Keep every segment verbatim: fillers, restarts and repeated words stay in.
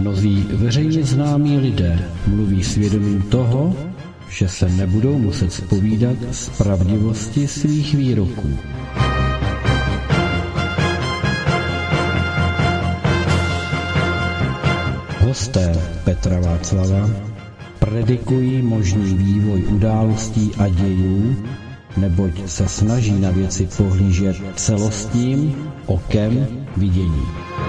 Mnozí veřejně známí lidé mluví svědomím toho, že se nebudou muset zpovídat z pravdivosti svých výroků. Hosté Petra Václava predikují možný vývoj událostí a dějů, neboť se snaží na věci pohlížet celostním okem vidění.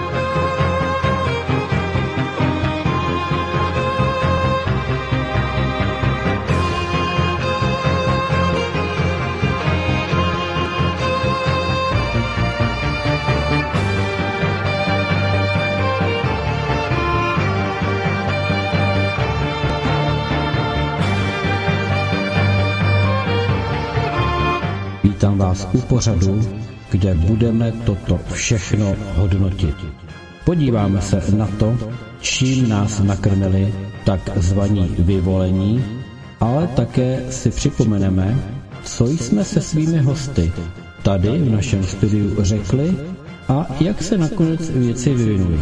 Vítám vás u pořadu, kde budeme toto všechno hodnotit. Podíváme se na to, čím nás nakrmili takzvaní vyvolení, ale také si připomeneme, co jsme se svými hosty tady v našem studiu řekli a jak se nakonec věci vyvinuly.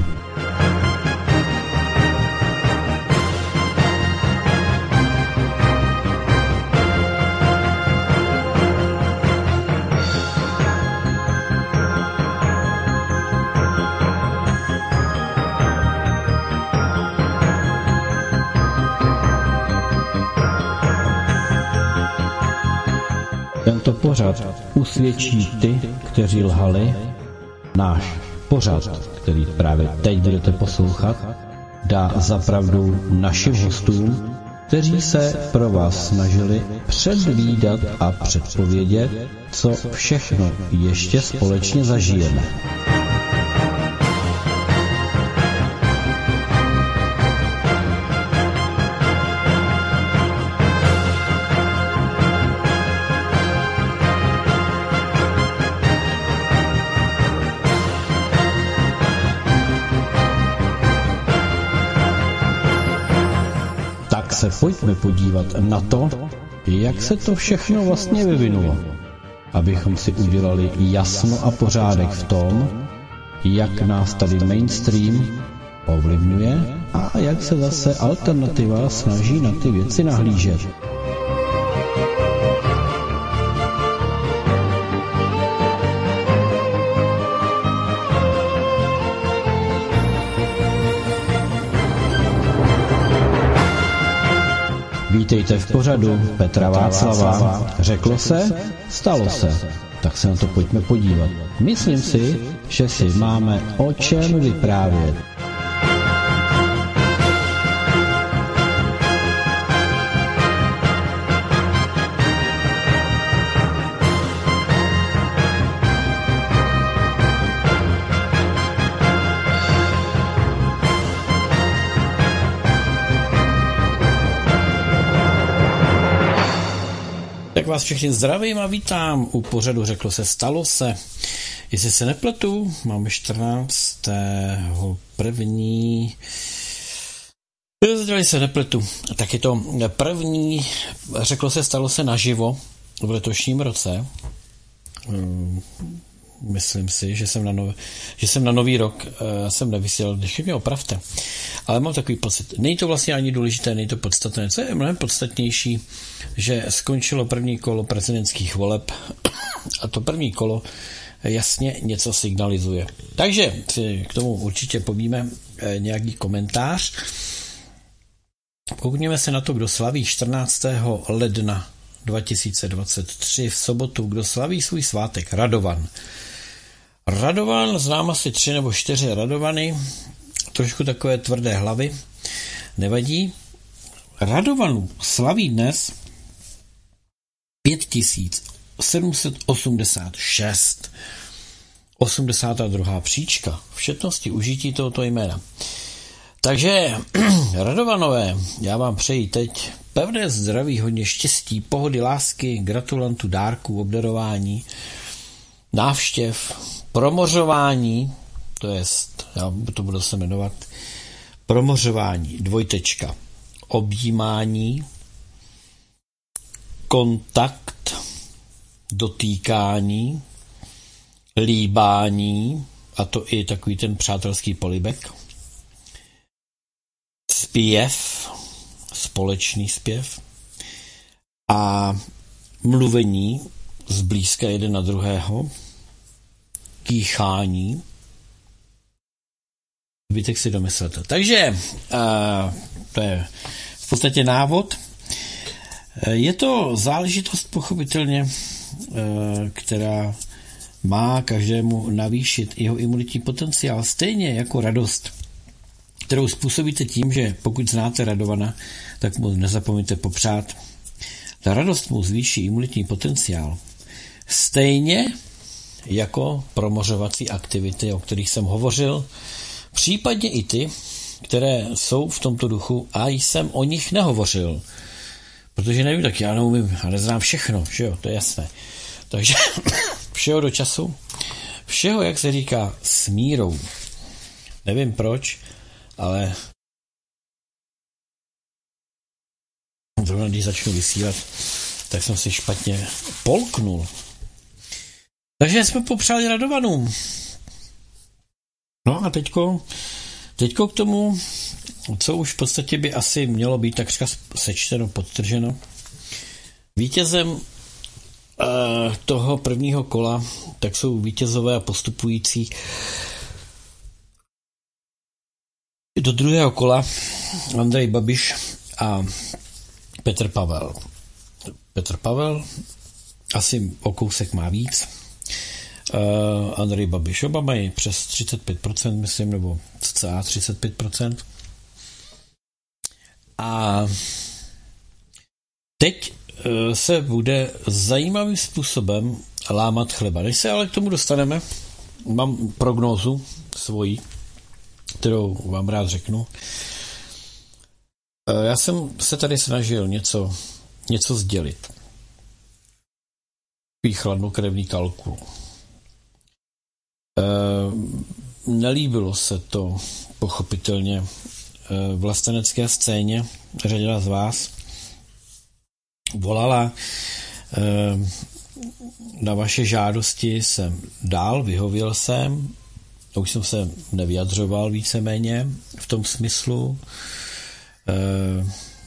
Tento pořad usvědčí ty, kteří lhali. Náš pořad, který právě teď budete poslouchat, dá za pravdu našim hostům, kteří se pro vás snažili předvídat a předpovědět, co všechno ještě společně zažijeme. Se pojďme podívat na to, jak se to všechno vlastně vyvinulo, abychom si udělali jasno a pořádek v tom, jak nás tady mainstream ovlivňuje a jak se zase alternativa snaží na ty věci nahlížet. Vítejte v pořadu Petra Václava. Řeklo se, stalo se. Tak se na to pojďme podívat. Myslím si, že si máme o čem vyprávět. Tak vás všechny zdravím a vítám u pořadu Řeklo se, stalo se. Jestli se nepletu, máme čtrnáctého první Zdali se nepletu. Tak je to první Řeklo se, stalo se naživo v letošním roce. Myslím si, že jsem na, nov, že jsem na nový rok uh, jsem nevysílal, když mě opravte. Ale mám takový pocit. Není to vlastně ani důležité, není to podstatné. Co je mnohem podstatnější, že skončilo první kolo prezidentských voleb a to první kolo jasně něco signalizuje. Takže si k tomu určitě povíme eh, nějaký komentář. Koukněme se na to, kdo slaví čtrnáctého ledna dva tisíce dvacet tři v sobotu, kdo slaví svůj svátek. Radovan. Radovan, znám asi tři nebo čtyři Radovany, trošku takové tvrdé hlavy, nevadí. Radovanů slaví dnes pět tisíc sedm set osmdesát šest. osmdesátá druhá příčka v četnosti užití tohoto jména. Takže, Radovanové, já vám přeji teď pevné zdraví, hodně štěstí, pohody, lásky, gratulantů, dárků, obdarování, návštěv, promořování, to jest, já to budu se jmenovat, promořování, dvojtečka, objímání, kontakt, dotýkání, líbání, a to i takový ten přátelský polibek, zpěv, společný zpěv a mluvení zblízka jeden na druhého, kýchání, zbytek si domyslete. Takže uh, to je v podstatě návod. Je to záležitost pochopitelně, uh, která má každému navýšit jeho imunitní potenciál, stejně jako radost, kterou způsobíte tím, že pokud znáte Radovana, tak mu nezapomeňte popřát. Ta radost mu zvýší imunitní potenciál. Stejně jako promořovací aktivity, o kterých jsem hovořil, případně i ty, které jsou v tomto duchu a jsem o nich nehovořil. Protože nevím, tak já neumím a neznám všechno, že jo, to je jasné. Takže všeho do času, všeho, jak se říká, s mírou. Nevím proč, ale zrovna když začnu vysílat, tak jsem si špatně polknul. Takže jsme popřáli Radovanům. No a teďko, teďko k tomu, co už v podstatě by asi mělo být takřka sečteno, podtrženo. Vítězem uh, toho prvního kola, tak jsou vítězové a postupující do druhého kola Andrej Babiš a Petr Pavel. Petr Pavel asi o kousek má víc. Uh, Andrej Babiš, oba mají přes třicet pět procent, myslím, nebo cca třicet pět procent. A teď uh, se bude zajímavým způsobem lámat chleba. Než se ale k tomu dostaneme, mám prognózu svoji, kterou vám rád řeknu. Uh, já jsem se tady snažil něco, něco sdělit. Takový chladnokrevný kalkul. Uh, nelíbilo se to pochopitelně uh, vlastenecké scéně. Řada z vás volala uh, na vaše žádosti, jsem dál, vyhověl jsem, už jsem se nevyjadřoval víceméně v tom smyslu. Uh,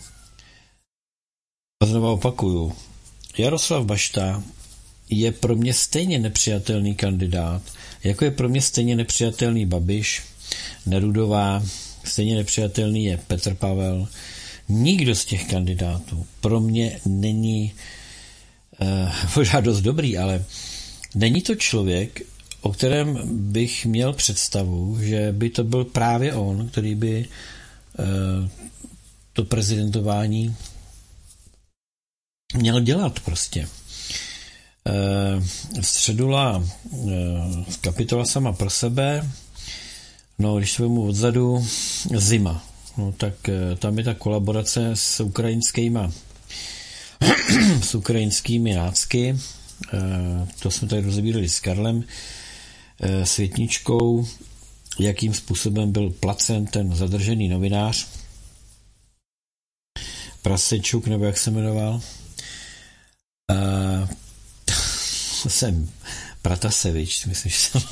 a znovu opakuju, Jaroslav Bašta je pro mě stejně nepřijatelný kandidát, jako je pro mě stejně nepřijatelný Babiš, Nerudová, stejně nepřijatelný je Petr Pavel. Nikdo z těch kandidátů pro mě není eh, možná dost dobrý, ale není to člověk, o kterém bych měl představu, že by to byl právě on, který by eh, to prezidentování měl dělat prostě. Středula kapitola sama pro sebe, no když se vemu odzadu, zima, no tak tam je ta kolaborace s ukrajinskýma s ukrajinskými nácky, to jsme tady rozebírali s Karlem Světničkou, jakým způsobem byl placen ten zadržený novinář Prasečuk, nebo jak se jmenoval. Jsem Pratasevič, myslím, že jsem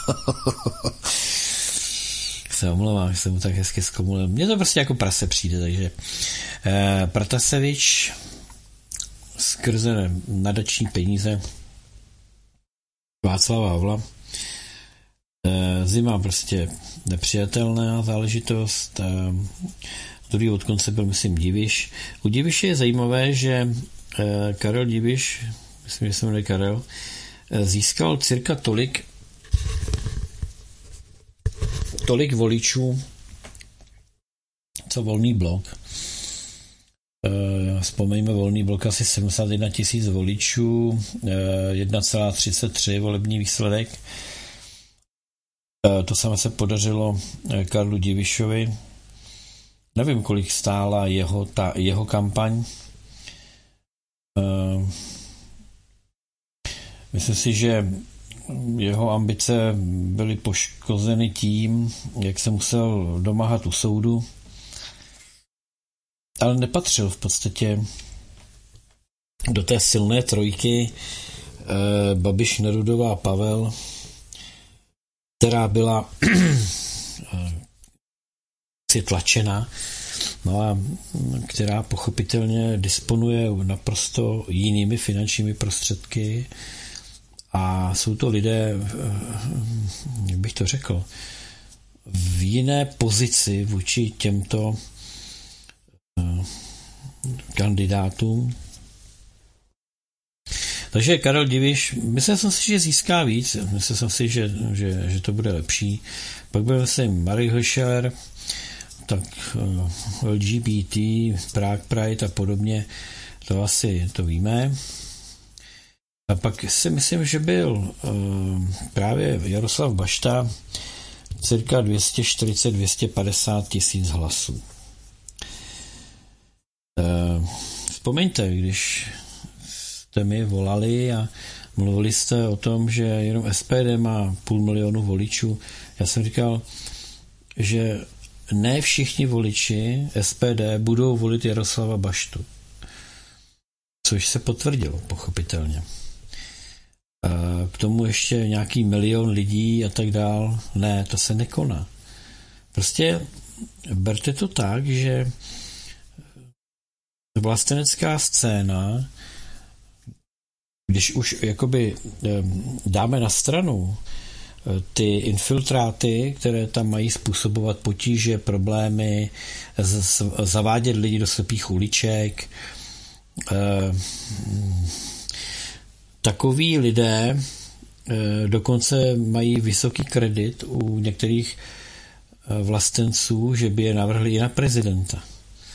se omlouvám, že jsem mu tak hezky zkomulil. Mně to prostě jako prase přijde, takže eh, Pratasevič skrze nadační peníze Václava Havla. Eh, zima prostě nepřijatelná záležitost. Eh, druhý od konce byl, myslím, Diviš. U Diviše je zajímavé, že eh, Karel Diviš, myslím, že se jmenuje Karel, získal cirka tolik tolik voličů, co Volný blok. Vzpomeňme, Volný blok asi sedmdesát jedna tisíc voličů, jedna celá třicet tři volební výsledek. To samé se podařilo Karlu Divišovi. Nevím, kolik stála jeho, ta, jeho kampaň. Myslím si, že jeho ambice byly poškozeny tím, jak se musel domáhat u soudu, ale nepatřil v podstatě do té silné trojky eh, Babiš, Nerudová, Pavel, která byla eh, si tlačena no a která pochopitelně disponuje naprosto jinými finančními prostředky a jsou to lidé, jak bych to řekl, v jiné pozici vůči těmto kandidátům. Takže Karel Diviš, myslel jsem si, že získá víc, myslel jsem si, že, že, že to bude lepší. Pak byl jsem Marie Höschler, tak L G B T, Prague Pride a podobně, to asi to víme. A pak si myslím, že byl uh, právě Jaroslav Bašta, cirka dvě stě čtyřicet až dvě stě padesát tisíc hlasů. Uh, vzpomeňte, když jste mi volali a mluvili jste o tom, že jenom S P D má půl milionu voličů. Já jsem říkal, že ne všichni voliči S P D budou volit Jaroslava Baštu. Což se potvrdilo, pochopitelně. K tomu ještě nějaký milion lidí a tak dál. Ne, to se nekoná. Prostě berte to tak, že vlastenecká scéna, když už jakoby dáme na stranu ty infiltráty, které tam mají způsobovat potíže, problémy, zavádět lidi do slepých uliček, takoví lidé dokonce mají vysoký kredit u některých vlastenců, že by je navrhli i na prezidenta.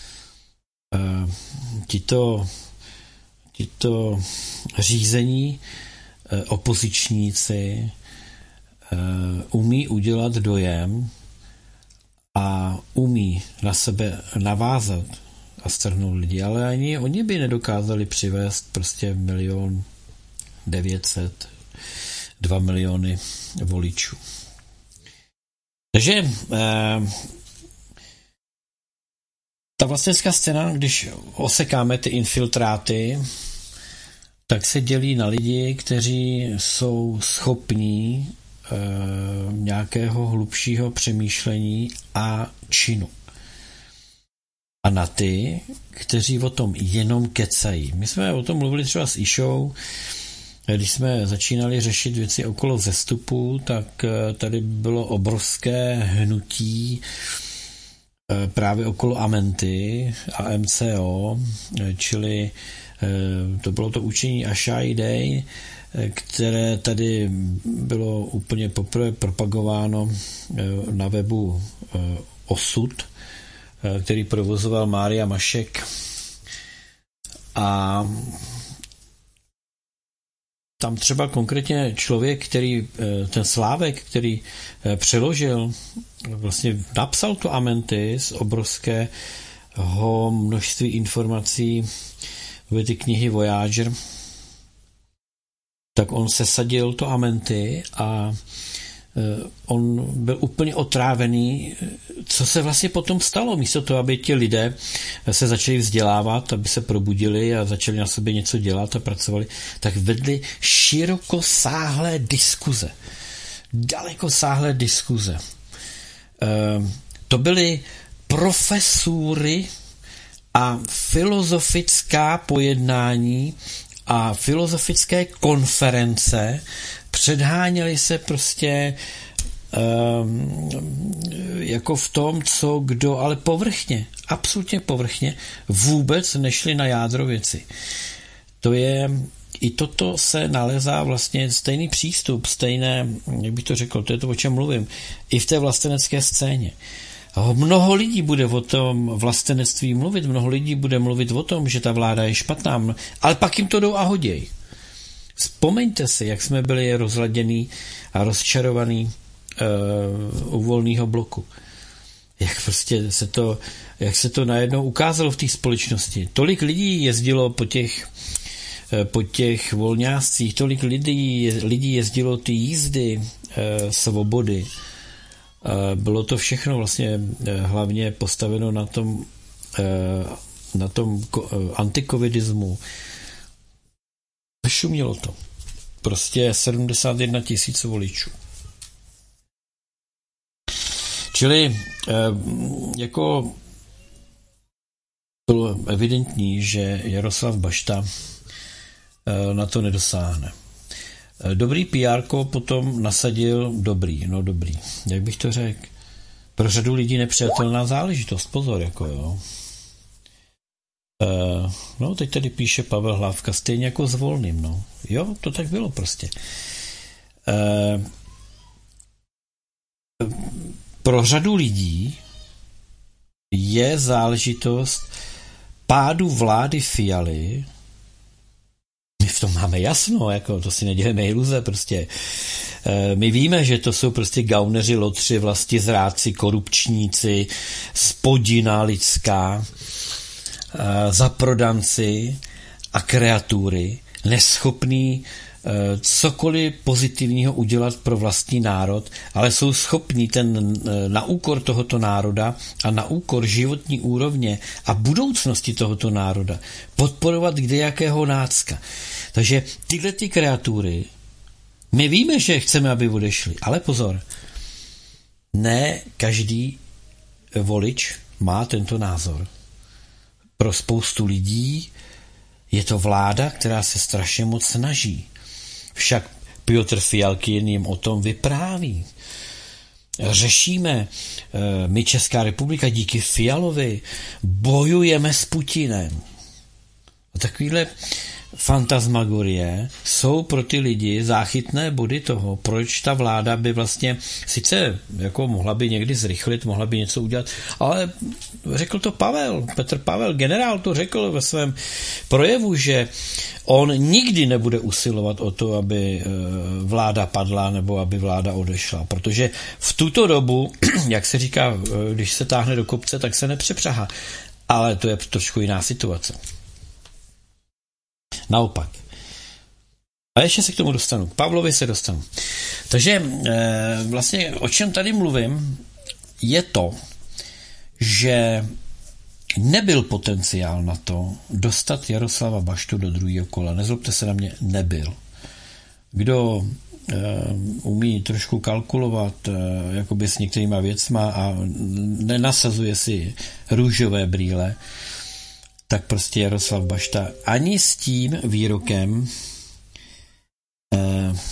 Tito, tito řízení opozičníci umí udělat dojem a umí na sebe navázat a strhnout lidi, ale ani oni by nedokázali přivést prostě milion devět set, dva miliony voličů. Takže eh, ta vlastenská scéna, když osekáme ty infiltráty, tak se dělí na lidi, kteří jsou schopní eh, nějakého hlubšího přemýšlení a činu. A na ty, kteří o tom jenom kecají. My jsme o tom mluvili třeba s Išou, když jsme začínali řešit věci okolo vzestupu, tak tady bylo obrovské hnutí právě okolo Amenty a M C O, čili to bylo to učení Ashai Day, které tady bylo úplně poprvé propagováno na webu Osud, který provozoval Mária Mašek. A tam třeba konkrétně člověk, který, ten Slávek, který přeložil, vlastně napsal to Amenty z obrovského množství informací v ty knihy Voyager, tak on sesadil to Amenty a on byl úplně otrávený, co se vlastně potom stalo, místo toho, aby ti lidé se začali vzdělávat, aby se probudili a začali na sobě něco dělat a pracovali, tak vedli širokosáhlé diskuze. Dalekosáhlé diskuze. To byly profesury a filozofická pojednání a filozofické konference, předháněli se prostě um, jako v tom, co kdo, ale povrchně, absolutně povrchně, vůbec nešli na jádro věci. To je, i toto se nalezá vlastně stejný přístup, stejné, jak bych to řekl, to je to, o čem mluvím, i v té vlastenecké scéně. Mnoho lidí bude o tom vlastenectví mluvit, mnoho lidí bude mluvit o tom, že ta vláda je špatná, ale pak jim to jdou a hoděj. Vzpomeňte si, jak jsme byli rozladěný a rozčarovaný uh, u Volného bloku. Jak prostě se to, jak se to najednou ukázalo v té společnosti. Tolik lidí jezdilo po těch, po těch volňáscích, tolik lidí, lidí jezdilo ty jízdy uh, svobody. Uh, bylo to všechno vlastně uh, hlavně postaveno na tom, uh, na tom uh, antikovidismu. Šumělo to. Prostě sedmdesát jedna tisíc voličů. Čili jako bylo evidentní, že Jaroslav Bašta na to nedosáhne. Dobrý pé érko potom nasadil dobrý, no dobrý, jak bych to řekl, pro řadu lidí nepřijatelná záležitost, pozor, jako jo. Uh, no, teď tady píše Pavel Hlávka, stejně jako s Volným, no. Jo, to tak bylo prostě. Uh, pro řadu lidí je záležitost pádu vlády Fialy. My v tom máme jasno, jako to si nedělíme iluze, prostě. Uh, my víme, že to jsou prostě gauneři, lotři, vlastizrádci, korupčníci, spodina lidská, zaprodanci a kreatury, neschopní cokoliv pozitivního udělat pro vlastní národ, ale jsou schopní ten na úkor tohoto národa a na úkor životní úrovně a budoucnosti tohoto národa podporovat kdejakého nácka. Takže tyhle ty kreatury, my víme, že chceme, aby odešli, ale pozor, ne každý volič má tento názor. Pro spoustu lidí je to vláda, která se strašně moc snaží. Však Piotr Fialkin jim o tom vypráví. Řešíme, my Česká republika díky Fialovi bojujeme s Putinem. A takovýhle fantasmagorie jsou pro ty lidi záchytné body toho, proč ta vláda by vlastně sice jako mohla by někdy zrychlit, mohla by něco udělat, ale řekl to Pavel, Petr Pavel, generál to řekl ve svém projevu, že on nikdy nebude usilovat o to, aby vláda padla nebo aby vláda odešla, protože v tuto dobu, jak se říká, když se táhne do kopce, tak se nepřepřahá, ale to je trošku jiná situace. Naopak. A ještě se k tomu dostanu. K Pavlovi se dostanu. Takže e, vlastně o čem tady mluvím, je to, že nebyl potenciál na to dostat Jaroslava Baštu do druhého kola. Nezlobte se na mě, nebyl. Kdo e, umí trošku kalkulovat e, jakoby s některýma věcma a nenasazuje si růžové brýle, tak prostě Jaroslav Bašta ani s tím výrokem, eh,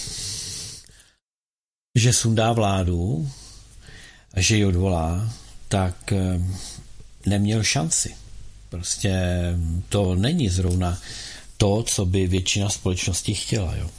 že sundá vládu a že ji odvolá, tak eh, neměl šanci. Prostě to není zrovna to, co by většina společnosti chtěla. Jo.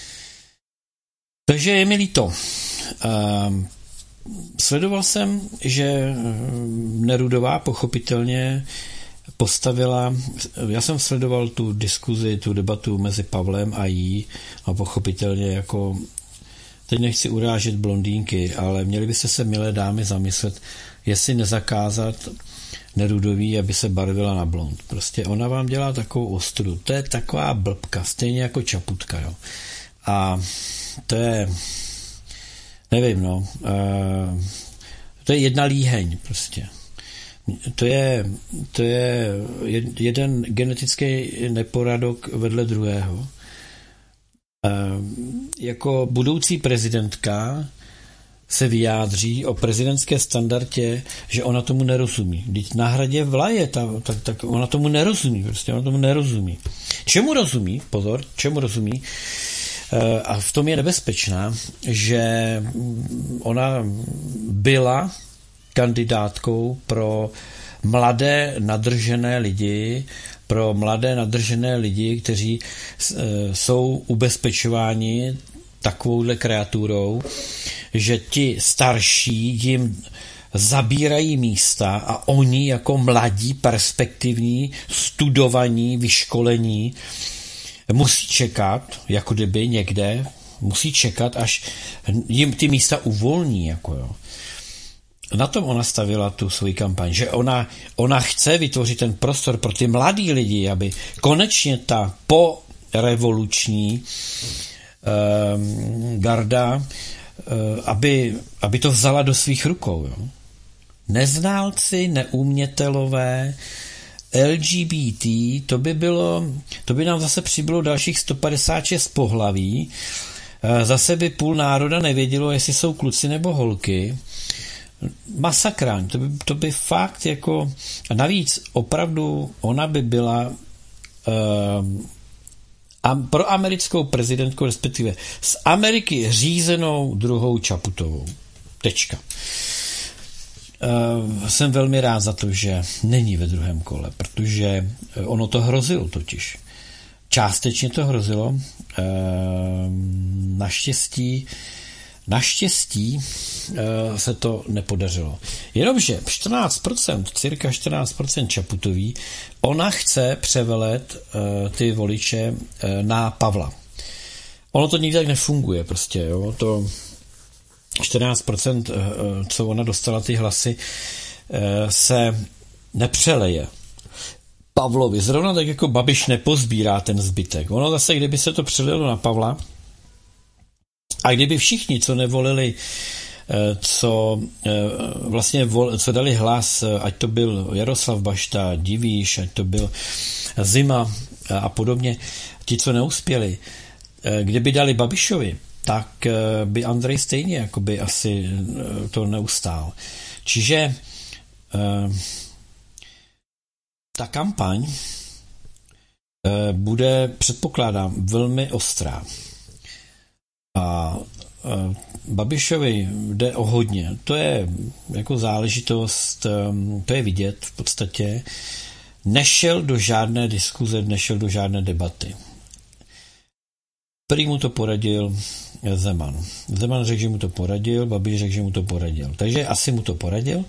Takže je mi líto. Eh, sledoval jsem, že Nerudová pochopitelně postavila, já jsem sledoval tu diskuzi, tu debatu mezi Pavlem a jí a pochopitelně jako, teď nechci urážet blondýnky, ale měli byste se, milé dámy, zamyslet, jestli nezakázat Nerudový, aby se barvila na blond. Prostě ona vám dělá takovou ostru. To je taková blbka, stejně jako Čaputka, jo. A to je, nevím, no, to je jedna líheň prostě. To je, to je jeden genetický neporadok vedle druhého. E, jako budoucí prezidentka se vyjádří o prezidentské standardě, že ona tomu nerozumí. Když na hradě vlaje, ta, tak, tak ona tomu nerozumí. Prostě ona tomu nerozumí. Čemu rozumí? Pozor, čemu rozumí? E, a v tom je nebezpečná, že ona byla kandidátkou pro mladé nadržené lidi, pro mladé nadržené lidi, kteří e, jsou ubezpečováni takovouhle kreaturou, že ti starší jim zabírají místa a oni jako mladí, perspektivní, studovaní, vyškolení musí čekat, jako kdyby někde, musí čekat, až jim ty místa uvolní, jako jo. Na tom ona stavila tu svoji kampaň, že ona, ona chce vytvořit ten prostor pro ty mladý lidi, aby konečně ta porevoluční um, garda, um, aby, aby to vzala do svých rukou. Jo. Neználci, neumětelové, L G B T, to by bylo, to by nám zase přibylo dalších sto padesát šest pohlaví, zase by půl národa nevědělo, jestli jsou kluci nebo holky. masakrán, to by, to by fakt jako, a navíc opravdu ona by byla uh, a pro americkou prezidentku, respektive z Ameriky řízenou druhou Čaputovou. Tečka. Uh, jsem velmi rád za to, že není ve druhém kole, protože ono to hrozilo totiž. Částečně to hrozilo. Uh, naštěstí Naštěstí uh, se to nepodařilo. Jenomže čtrnáct procent, cirka čtrnáct procent Čaputový, ona chce převelet uh, ty voliče uh, na Pavla. Ono to nikdy tak nefunguje prostě, jo, to čtrnáct procent, uh, co ona dostala ty hlasy, uh, se nepřeleje Pavlovi. Zrovna tak jako Babiš nepozbírá ten zbytek. Ono zase, kdyby se to přelilo na Pavla, a kdyby všichni, co nevolili, co vlastně vol, co dali hlas, ať to byl Jaroslav Bašta, Divíš, ať to byl Zima a podobně, ti, co neuspěli, kdyby dali Babišovi, tak by Andrej stejně jakoby asi to neustál. Čiže ta kampaň bude, předpokládám, velmi ostrá. A Babišovi jde o hodně. To je jako záležitost, to je vidět v podstatě. Nešel do žádné diskuze, nešel do žádné debaty. Prý mu to poradil Zeman. Zeman řekl, že mu to poradil, Babiš řekl, že mu to poradil. Takže asi mu to poradil.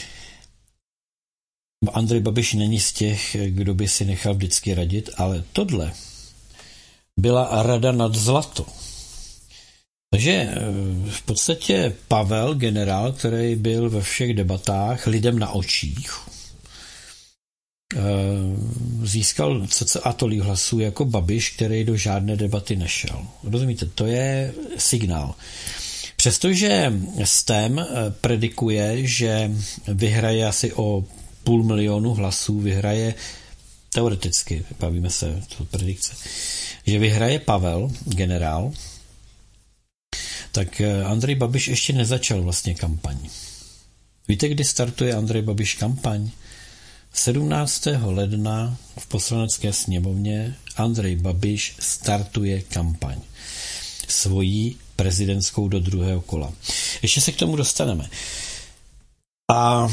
Andrej Babiš není z těch, kdo by si nechal vždycky radit, ale tohle byla rada nad zlato. Takže v podstatě Pavel, generál, který byl ve všech debatách lidem na očích, získal cca tolik hlasů jako Babiš, který do žádné debaty nešel. Rozumíte, to je signál. Přestože S T E M predikuje, že vyhraje asi o půl milionu hlasů, vyhraje teoreticky, bavíme se o predikce, že vyhraje Pavel, generál, tak Andrej Babiš ještě nezačal vlastně kampaň. Víte, kdy startuje Andrej Babiš kampaň? sedmnáctého ledna v Poslanecké sněmovně Andrej Babiš startuje kampaň. Svojí prezidentskou do druhého kola. Ještě se k tomu dostaneme. A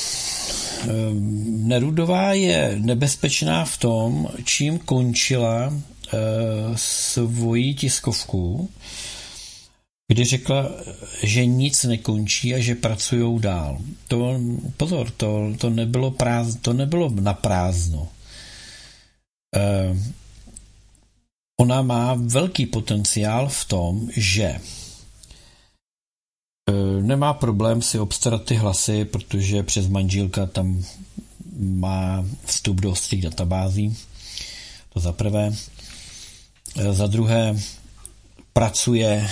Nerudová je nebezpečná v tom, čím končila e, svoji tiskovku, kdy řekla, že nic nekončí a že pracujou dál. To, pozor, to, to, nebylo, práz, to nebylo na prázdno. E, ona má velký potenciál v tom, že e, nemá problém si obstarat ty hlasy, protože přes manželka tam má vstup do ostrých databází. To za prvé. E, za druhé pracuje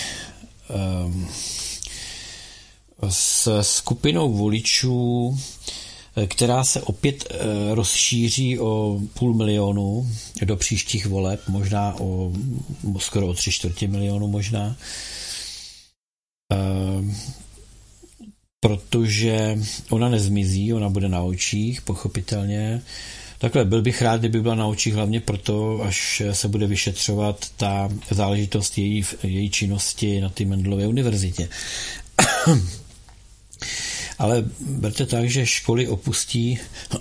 s skupinou voličů, která se opět rozšíří o půl milionu do příštích voleb, možná o skoro o tři čtvrtě milionu možná, protože ona nezmizí, ona bude na očích, pochopitelně. Takhle, byl bych rád, kdyby byla na očích hlavně proto, až se bude vyšetřovat ta záležitost její, její činnosti na té Mendelově univerzitě. Ale berte tak, že školy opustí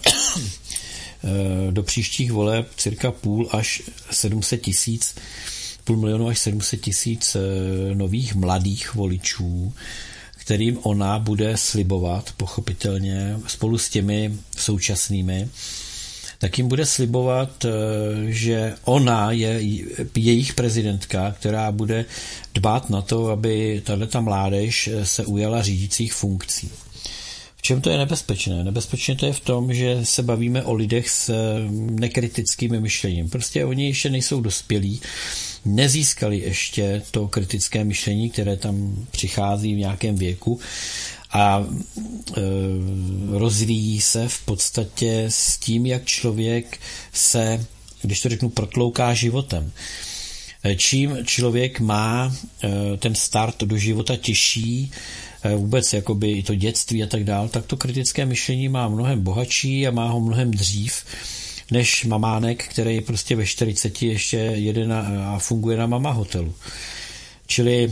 do příštích voleb cirka půl až sedm set tisíc, půl milionu až sedm set tisíc nových mladých voličů, kterým ona bude slibovat, pochopitelně, spolu s těmi současnými, tak jim bude slibovat, že ona je jejich prezidentka, která bude dbát na to, aby tato mládež se ujala řídících funkcí. V čem to je nebezpečné? Nebezpečné to je v tom, že se bavíme o lidech s nekritickým myšlením. Prostě oni ještě nejsou dospělí, nezískali ještě to kritické myšlení, které tam přichází v nějakém věku, a e, rozvíjí se v podstatě s tím, jak člověk se, když to řeknu, protlouká životem. Čím člověk má e, ten start do života těžší, vůbec jakoby i to dětství a tak dál, tak to kritické myšlení má mnohem bohatší a má ho mnohem dřív než mamánek, který prostě ve čtyřiceti ještě jede na, a funguje na mama hotelu. Čili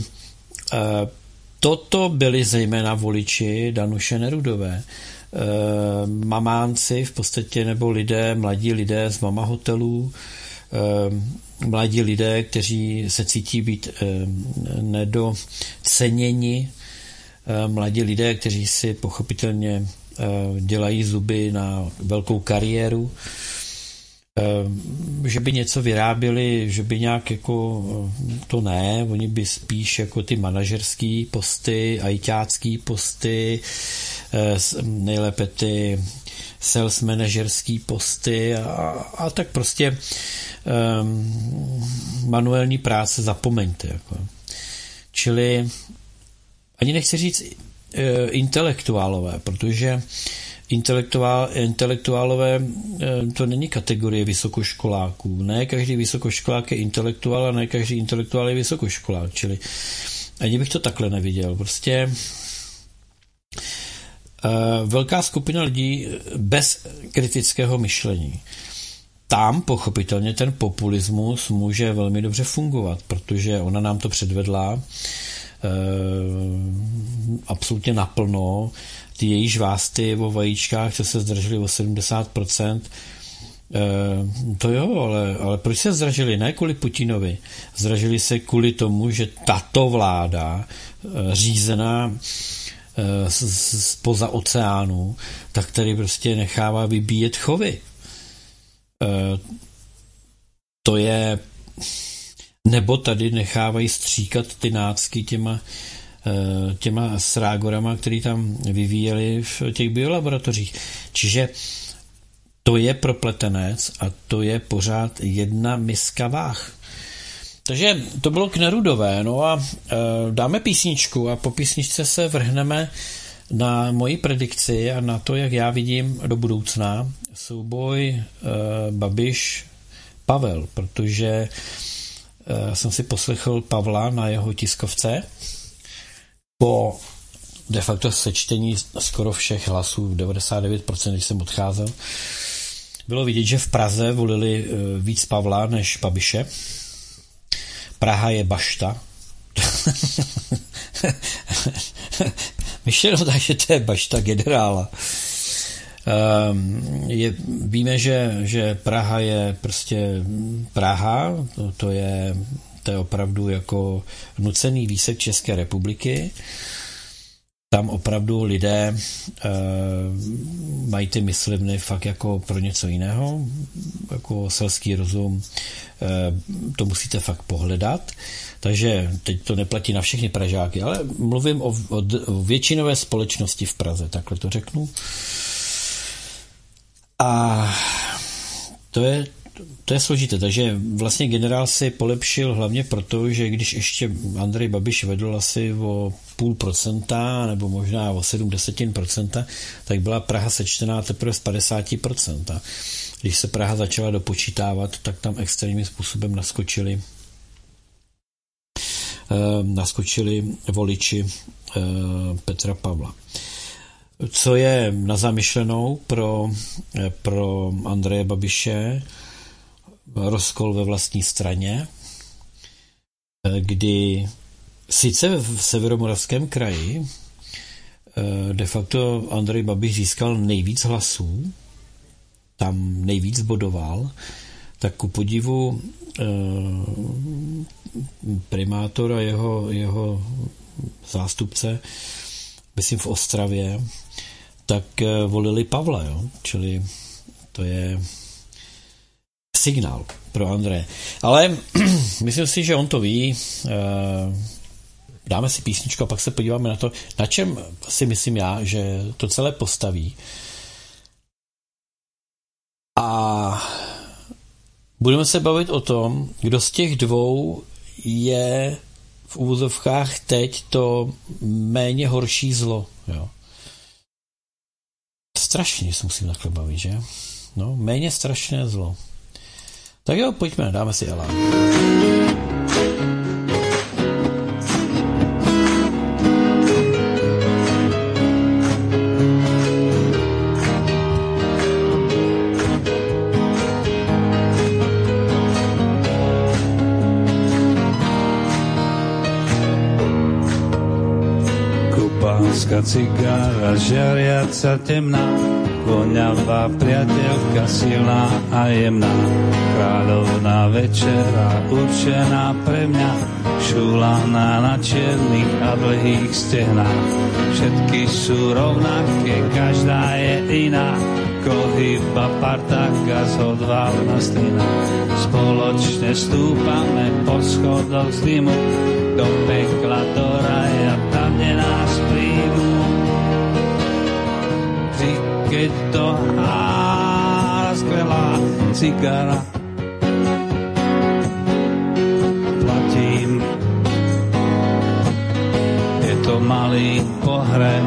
toto byli zejména voliči Danuše Nerudové. Mamánci v podstatě, nebo lidé, mladí lidé z mama hotelů, mladí lidé, kteří se cítí být nedoceněni, mladí lidé, kteří si pochopitelně dělají zuby na velkou kariéru, že by něco vyráběli, že by nějak jako, to ne, oni by spíš jako ty manažerský posty, ajťácký posty, nejlépe ty sales manažerský posty a, a tak prostě um, manuální práce zapomeňte. Jako. Čili ani nechci říct uh, intelektuálové, protože Intelektuál, intelektuálové to není kategorie vysokoškoláků. Ne každý vysokoškolák je intelektuál a ne každý intelektuál je vysokoškolák. Čili ani bych to takhle neviděl. Prostě velká skupina lidí bez kritického myšlení. Tam pochopitelně ten populismus může velmi dobře fungovat, protože ona nám to předvedla absolutně naplno. Ty její žvásty o vajíčkách, co se zdražily o sedmdesát procent, e, to jo, ale, ale proč se zdražily? Ne kvůli Putinovi. Zdražily se kvůli tomu, že tato vláda, e, řízená e, spoza oceánu, tak tady prostě nechává vybíjet chovy. E, to je... Nebo tady nechávají stříkat ty nácky těma těma srágorama, který tam vyvíjeli v těch biolaboratořích. Čiže to je propletenec a to je pořád jedna miska váh. Takže to bylo k Nerudové. No a e, dáme písničku a po písničce se vrhneme na moji predikci a na to, jak já vidím do budoucna souboj e, Babiš-Pavel, protože e, jsem si poslechl Pavla na jeho tiskovce po de facto sečtení skoro všech hlasů, devadesát devět procent, když jsem odcházel, bylo vidět, že v Praze volili víc Pavla než Babiše. Praha je bašta. Myšleno tak, že to je bašta generála. Je, víme, že, že Praha je prostě Praha, to, to je to je opravdu jako nucený výsek České republiky. Tam opravdu lidé e, mají ty myslivny fakt jako pro něco jiného, jako selský rozum, e, to musíte fakt pohledat. Takže teď to neplatí na všechny Pražáky, ale mluvím o, o, o většinové společnosti v Praze, takhle to řeknu. A to je To je složité, takže vlastně generál si polepšil hlavně proto, že když ještě Andrej Babiš vedl asi o půl procenta nebo možná o sedm desetin procenta, tak byla Praha sečtená teprve z padesát procent. Když se Praha začala dopočítávat, tak tam extrémním způsobem naskočili naskočili voliči Petra Pavla. Co je na zamyšlenou pro, pro Andreje Babiše? Rozkol ve vlastní straně, kdy sice v Severomoravském kraji de facto Andrej Babiš získal nejvíc hlasů, tam nejvíc bodoval, tak ku podivu primátor a jeho, jeho zástupce, myslím v Ostravě, tak volili Pavla, jo? Čili to je signál pro Andreje. Ale myslím si, že on to ví. Dáme si písničku a pak se podíváme na to, na čem si myslím já, že to celé postaví. A budeme se bavit o tom, kdo z těch dvou je v uvozovkách teď to méně horší zlo. Jo. Strašně se musím takhle bavit, že? No, méně strašné zlo. Tak jo, pojďme, dáme si elán. Kubanská cigára, žiariaca temná, voňavá priateľka silná a jemná. Kráľovná večera, určená pre mňa, šúlaná na čiernych a dlhých stehnách. Všetky sú rovnaké, každá je iná, kohyba parta, gaz odvalná slina. Spoločne stúpame po schodoch z dymu, do pekla, do raja, tam, kde nás príjmu. Vždy, keď to hára skvelá cigára, platím. Je to malý pohreb,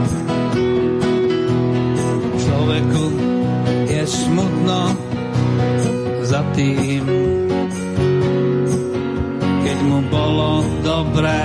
človeku je smutno za tým, keď mu bolo dobré.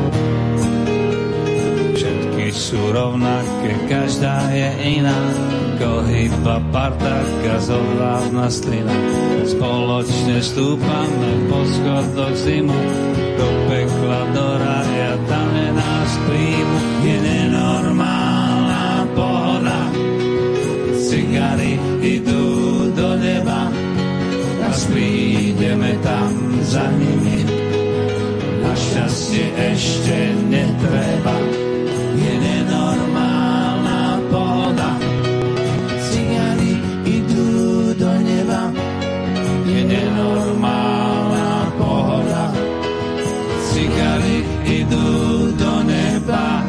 Všetky sú rovnaké, každá je iná, kohyba parta, gaz odvážna slina. Spoločne stúpame po schodoch zimu, do pekla, do raja, tam je nás príjmu. Je nenormálna pohoda, cigary idú do neba, a prídeme tam za nimi. Našťastie ešte netreba, je nenormálna pohoda, cigary idú do neba. Je nenormálna pohoda, cigary idú do neba.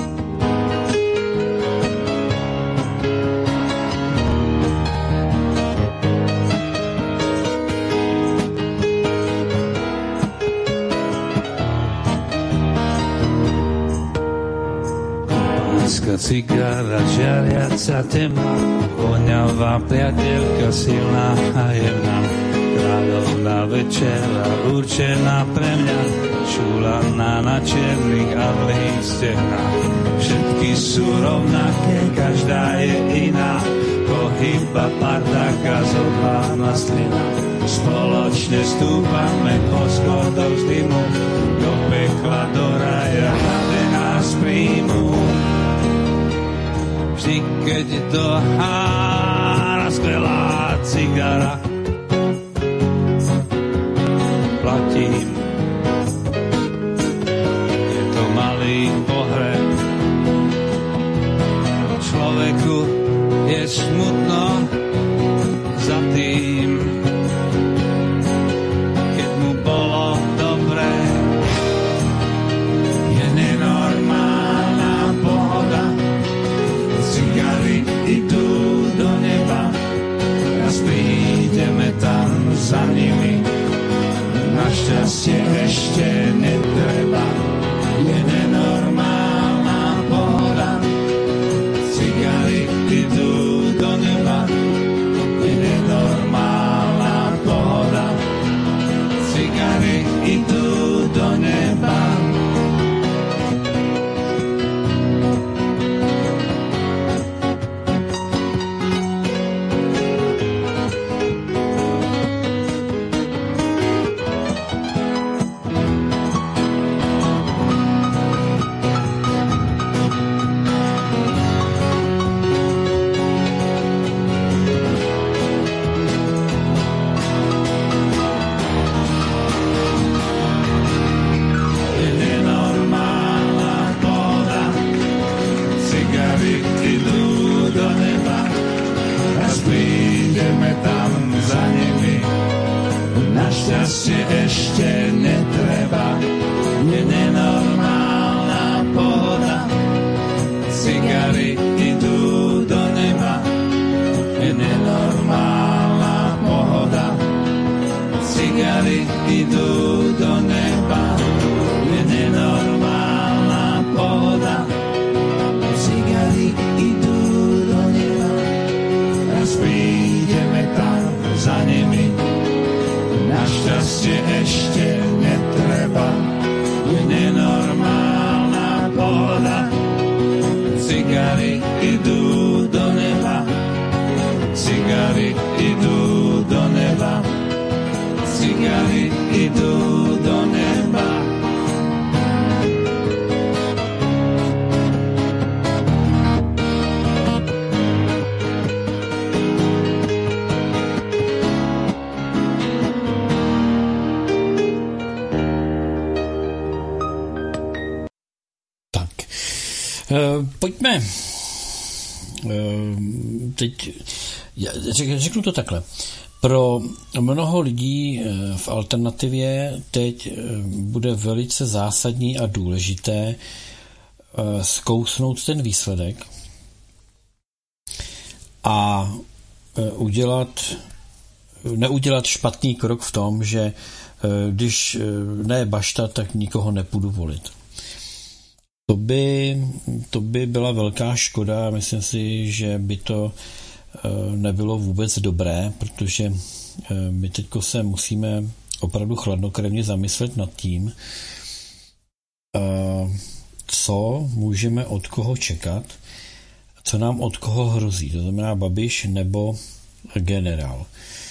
Cigára, žiariaca temná, voňavá priateľka, silná a jemná. Kráľovná večera, určená pre mňa, šúlaná na čiernych a dlhých stehnách. Všetky sú rovnaké, každá je iná, kohyba parta, gaz odvážna slina. Spoločne stúpame po schodoch z dymu, do pekla, do raja, kde nás príjmu. Vždy, keď to hára skvelá cigára, platím. Je to malý pohreb, človeku je smutno za tým, keď mu bolo dobré. Je nenormálna pohoda, cigary idú do neba, raz prídeme tam za nimi. Našťastie ešte netreba, je nenormálna pohoda, cigary idú do neba. Je nenormálna pohoda, cigary idú do neba. Našťastie ešte netreba, je nenormálna pohoda, cigary idú do neba. Je nenormálna pohoda, cigary idú do neba. Je nenormálna pohoda, cigary idú do neba. Raz prídeme tam za nimi. Našťastie ešte netreba, je nenormálna pohoda, cigary idú do neba. Cigary idú do neba, cigary idú do neba. Pojďme. Teď řeknu to takhle. Pro mnoho lidí v alternativě teď bude velice zásadní a důležité zkousnout ten výsledek a udělat, neudělat špatný krok v tom, že když ne Bašta, tak nikoho nepůjdu volit. To by, to by byla velká škoda. Myslím si, že by to nebylo vůbec dobré, protože my teďko se musíme opravdu chladnokrevně zamyslet nad tím, co můžeme od koho čekat, co nám od koho hrozí. To znamená Babiš nebo generál.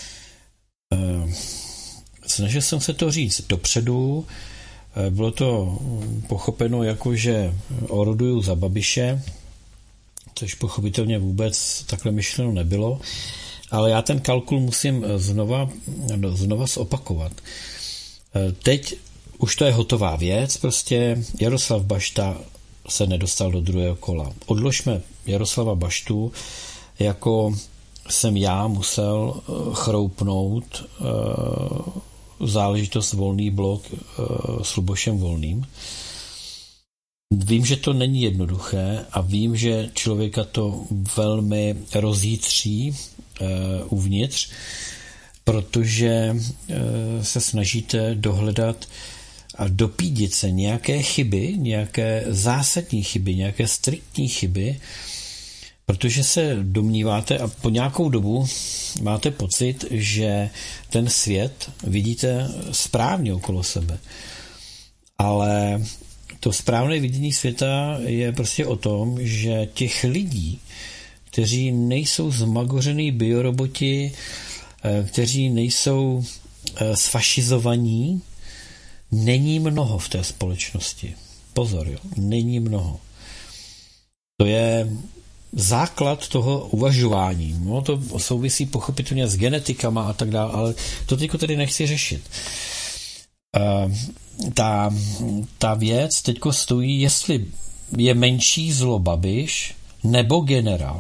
Snažil jsem se to říct dopředu, bylo to pochopeno jako, že oroduju za Babiše, což pochopitelně vůbec takhle myšleno nebylo, ale já ten kalkul musím znova, znova zopakovat. Teď už to je hotová věc, prostě Jaroslav Bašta se nedostal do druhého kola. Odložme Jaroslava Baštu, jako jsem já musel chroupnout záležitost Volný blok s Lubošem Volným. Vím, že to není jednoduché a vím, že člověka to velmi rozjítří uh, uvnitř, protože uh, se snažíte dohledat a dopídit se nějaké chyby, nějaké zásadní chyby, nějaké striktní chyby, protože se domníváte a po nějakou dobu máte pocit, že ten svět vidíte správně okolo sebe. Ale to správné vidění světa je prostě o tom, že těch lidí, kteří nejsou zmagořený bioroboti, kteří nejsou sfašizovaní, není mnoho v té společnosti. Pozor, jo, není mnoho. To je základ toho uvažování. No, to souvisí pochopitelně s genetikama a tak dále, ale to teďko tady nechci řešit. Uh, ta, ta věc teďko stojí, jestli je menší zlo Babiš nebo generál.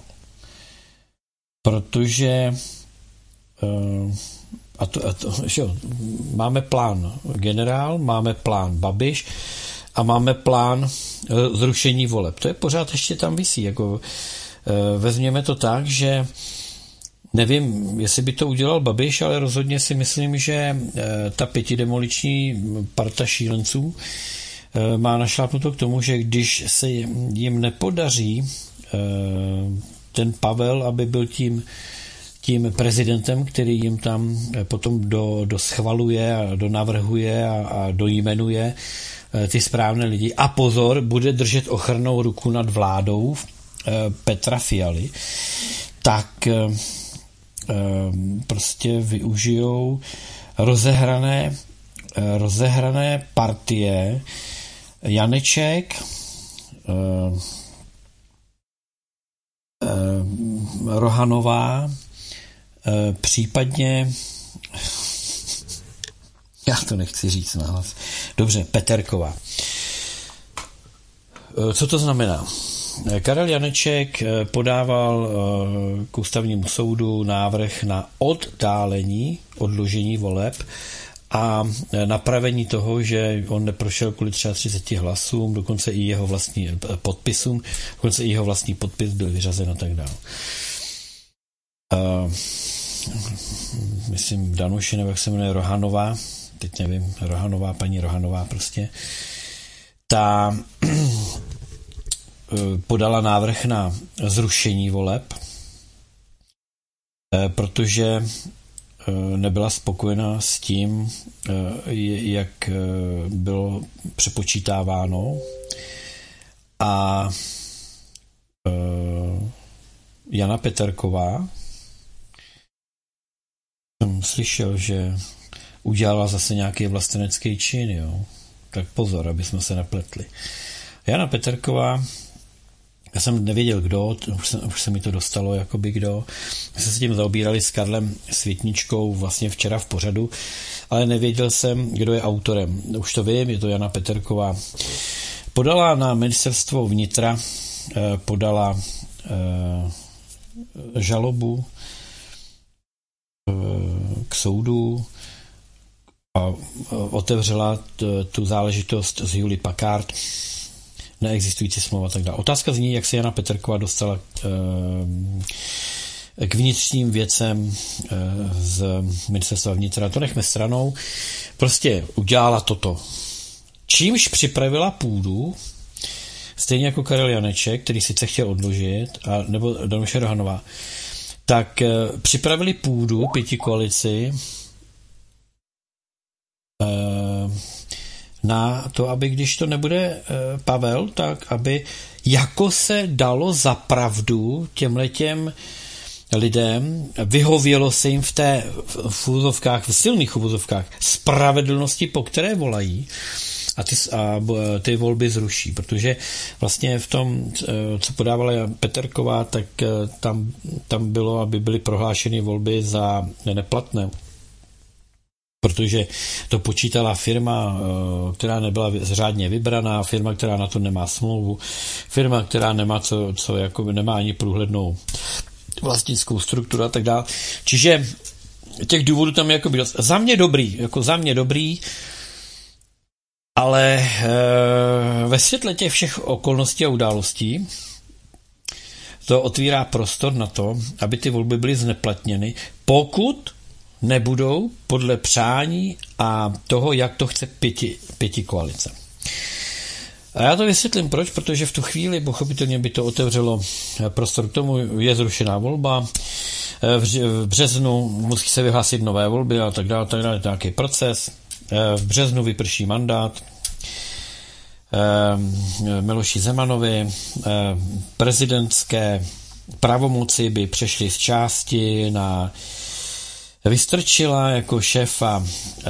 Protože uh, a to, a to, že jo, máme plán generál, máme plán Babiš a máme plán uh, zrušení voleb. To je pořád ještě tam visí. Jako, uh, vezměme to tak, že nevím, jestli by to udělal Babiš, ale rozhodně si myslím, že ta pětidemoliční parta šílenců má našlápnuto k tomu, že když se jim nepodaří ten Pavel, aby byl tím, tím prezidentem, který jim tam potom do, do schvaluje a donavrhuje a, a dojmenuje ty správné lidi. A pozor, bude držet ochrannou ruku nad vládou Petra Fialy, tak prostě využijou rozehrané, rozehrané partie Janeček, Rohanová, případně já to nechci říct nahlas. Dobře, Peterková. Co to znamená? Karel Janeček podával k ústavnímu soudu návrh na oddálení, odložení voleb a napravení toho, že on neprošel kvůli třiceti třemi hlasům, dokonce i jeho vlastní podpisům, dokonce i jeho vlastní podpis byl vyřazen a tak dále. Uh, myslím Danuši, nebo jak se jmenuje, Rohanová, teď nevím, Rohanová, paní Rohanová prostě, ta podala návrh na zrušení voleb, protože nebyla spokojena s tím, jak bylo přepočítáváno, a Jana Peterková, jsem slyšel, že udělala zase nějaký vlastenecký čin, jo. Tak pozor, aby jsme se nepletli. Jana Peterková, já jsem nevěděl, kdo, už se, už se mi to dostalo, jakoby kdo. My jsme se tím zaobírali s Karlem Světničkou vlastně včera v pořadu, ale nevěděl jsem, kdo je autorem. Už to vím, je to Jana Peterková. Podala na ministerstvo vnitra podala žalobu k soudu a otevřela tu záležitost z Hewlett Packard, neexistující smlouva a tak dále. Otázka zní, jak se Jana Peterková dostala k vnitřním věcem z ministerstva vnitra. To nechme stranou. Prostě udělala toto. Čímž připravila půdu, stejně jako Karel Janeček, který sice chtěl odložit, a, nebo Danuše Rohanová, tak e, připravili půdu pětikoalici e, na to, aby když to nebude e, Pavel, tak aby jako se dalo za pravdu těmhletěm lidem, vyhovělo se jim v té v úvozovkách, v silných úvozovkách spravedlnosti, po které volají, a ty, a ty volby zruší, protože vlastně v tom, co podávala Peterková, tak tam, tam bylo, aby byly prohlášeny volby za neplatné, protože to počítala firma, která nebyla řádně vybraná, firma, která na to nemá smlouvu, firma, která nemá, co, co jako nemá ani průhlednou vlastnickou strukturu a tak dále. Čiže těch důvodů tam jako bylo za mě dobrý, jako za mě dobrý, ale e, ve světle těch všech okolností a událostí to otvírá prostor na to, aby ty volby byly zneplatněny, pokud nebudou podle přání a toho, jak to chce pěti, pěti koalice. A já to vysvětlím proč, protože v tu chvíli pochopitelně by to otevřelo prostor k tomu, je zrušená volba, v březnu musí se vyhlásit nové volby a tak dále, tak dále, nějaký proces, v březnu vyprší mandát Miloši Zemanovi, prezidentské pravomoci by přešly z části na Vystrčila jako šéfa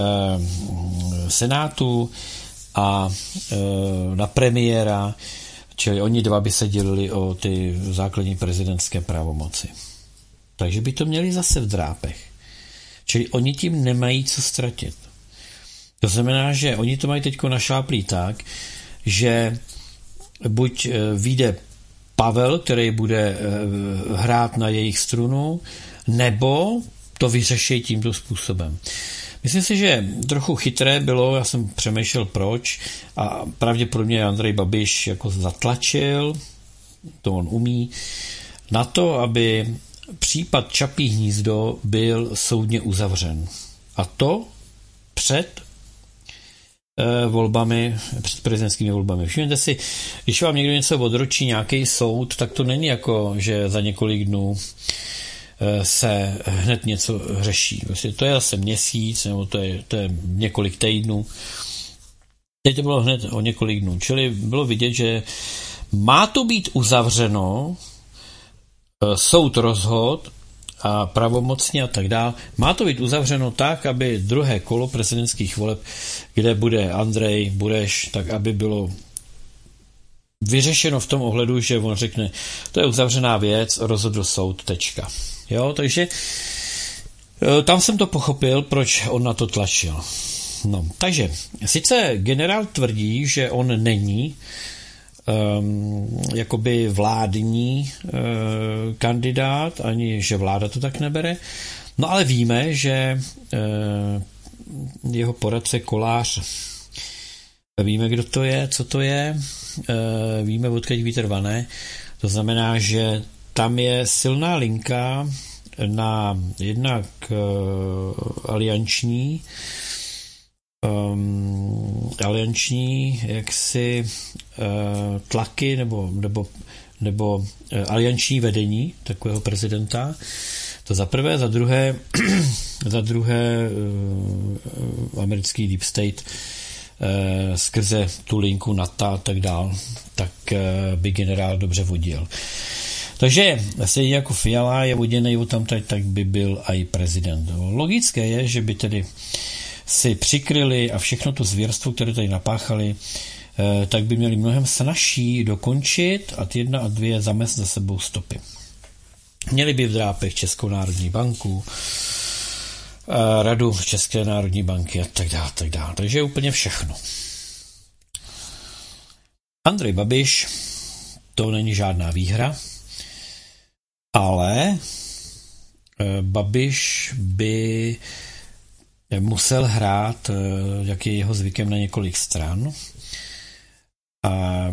Senátu a na premiéra, čili oni dva by se dělili o ty základní prezidentské pravomoci. Takže by to měli zase v drápech. Čili oni tím nemají co ztratit. To znamená, že oni to mají teďko našláplý tak, že buď vyjde Pavel, který bude hrát na jejich strunu, nebo to vyřeší tímto způsobem. Myslím si, že trochu chytré bylo, já jsem přemýšlel proč, a pravděpodobně Andrej Babiš jako zatlačil, to on umí, na to, aby případ Čapí hnízdo byl soudně uzavřen. A to před eh, volbami, před prezidentskými volbami. Všimněte si, když vám někdo něco odročí, nějaký soud, tak to není jako, že za několik dnů se hned něco řeší. Vlastně to je zase měsíc, nebo to je, to je několik týdnů. Teď to bylo hned o několik dnů. Čili bylo vidět, že má to být uzavřeno, soud rozhod a pravomocně a tak dále. Má to být uzavřeno tak, aby druhé kolo prezidentských voleb, kde bude Andrej Bureš, tak aby bylo vyřešeno v tom ohledu, že on řekne, to je uzavřená věc, rozhodl soud, tečka. Jo, takže tam jsem to pochopil, proč on na to tlačil. No, takže sice generál tvrdí, že on není um, jakoby vládní uh, kandidát, ani že vláda to tak nebere, no ale víme, že uh, jeho poradce Kolář, víme, kdo to je, co to je, uh, víme, odkud vítr vane, to znamená, že tam je silná linka na jednak uh, alianční um, alianční jaksi uh, tlaky nebo, nebo, nebo uh, alianční vedení takového prezidenta. To za prvé, za druhé za druhé uh, americký deep state uh, skrze tu linku NATO a tak dál, tak uh, by generál dobře vodil. Takže stejně jako Fiala je voděnej tamtať, tak by byl i prezident. Logické je, že by tedy si přikryli a všechno to zvěrstvo, které tady napáchali, tak by měli mnohem snazší dokončit a ty jedna a dvě zamést za sebou stopy. Měli by v drápech Českou národní banku, Radu České národní banky a tak dále, tak dále. Takže úplně všechno. Andrej Babiš to není žádná výhra, ale Babiš by musel hrát, jak je jeho zvykem, na několik stran. A,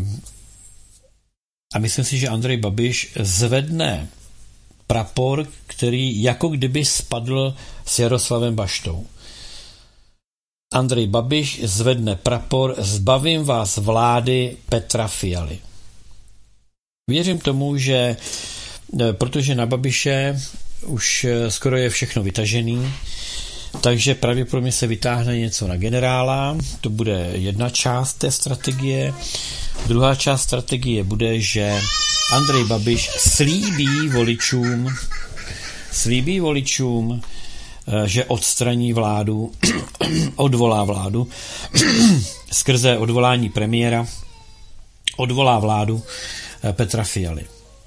a myslím si, že Andrej Babiš zvedne prapor, který jako kdyby spadl s Jaroslavem Baštou. Andrej Babiš zvedne prapor: zbavím vás vlády Petra Fialy. Věřím tomu, že protože na Babiše už skoro je všechno vytažený, takže pravděpodobně se vytáhne něco na generála. To bude jedna část té strategie. Druhá část strategie bude, že Andrej Babiš slíbí voličům, slíbí voličům, že odstraní vládu, odvolá vládu, skrze odvolání premiéra, odvolá vládu Petra Fialy.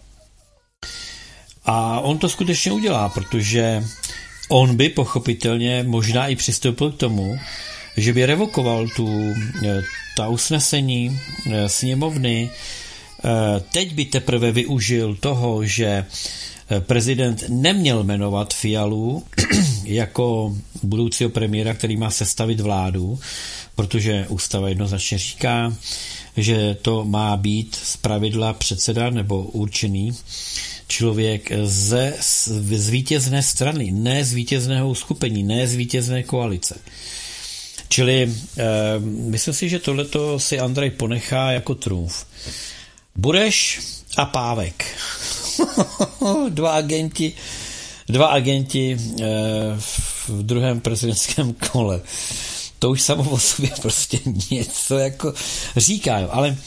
A on to skutečně udělá, protože on by pochopitelně možná i přistoupil k tomu, že by revokoval tu, ta usnesení sněmovny. Teď by teprve využil toho, že prezident neměl jmenovat Fialu jako budoucího premiéra, který má sestavit vládu, protože ústava jednoznačně říká, že to má být zpravidla předseda nebo určený člověk ze z vítězné strany, ne z vítězného uskupení, ne z vítězné koalice. Čili eh, myslím si, že tohleto si Andrej ponechá jako trumf. Bureš a Pávek. dva agenti, dva agenti eh, v druhém prezidentském kole. To už samo o sobě prostě něco jako říká, jo. Ale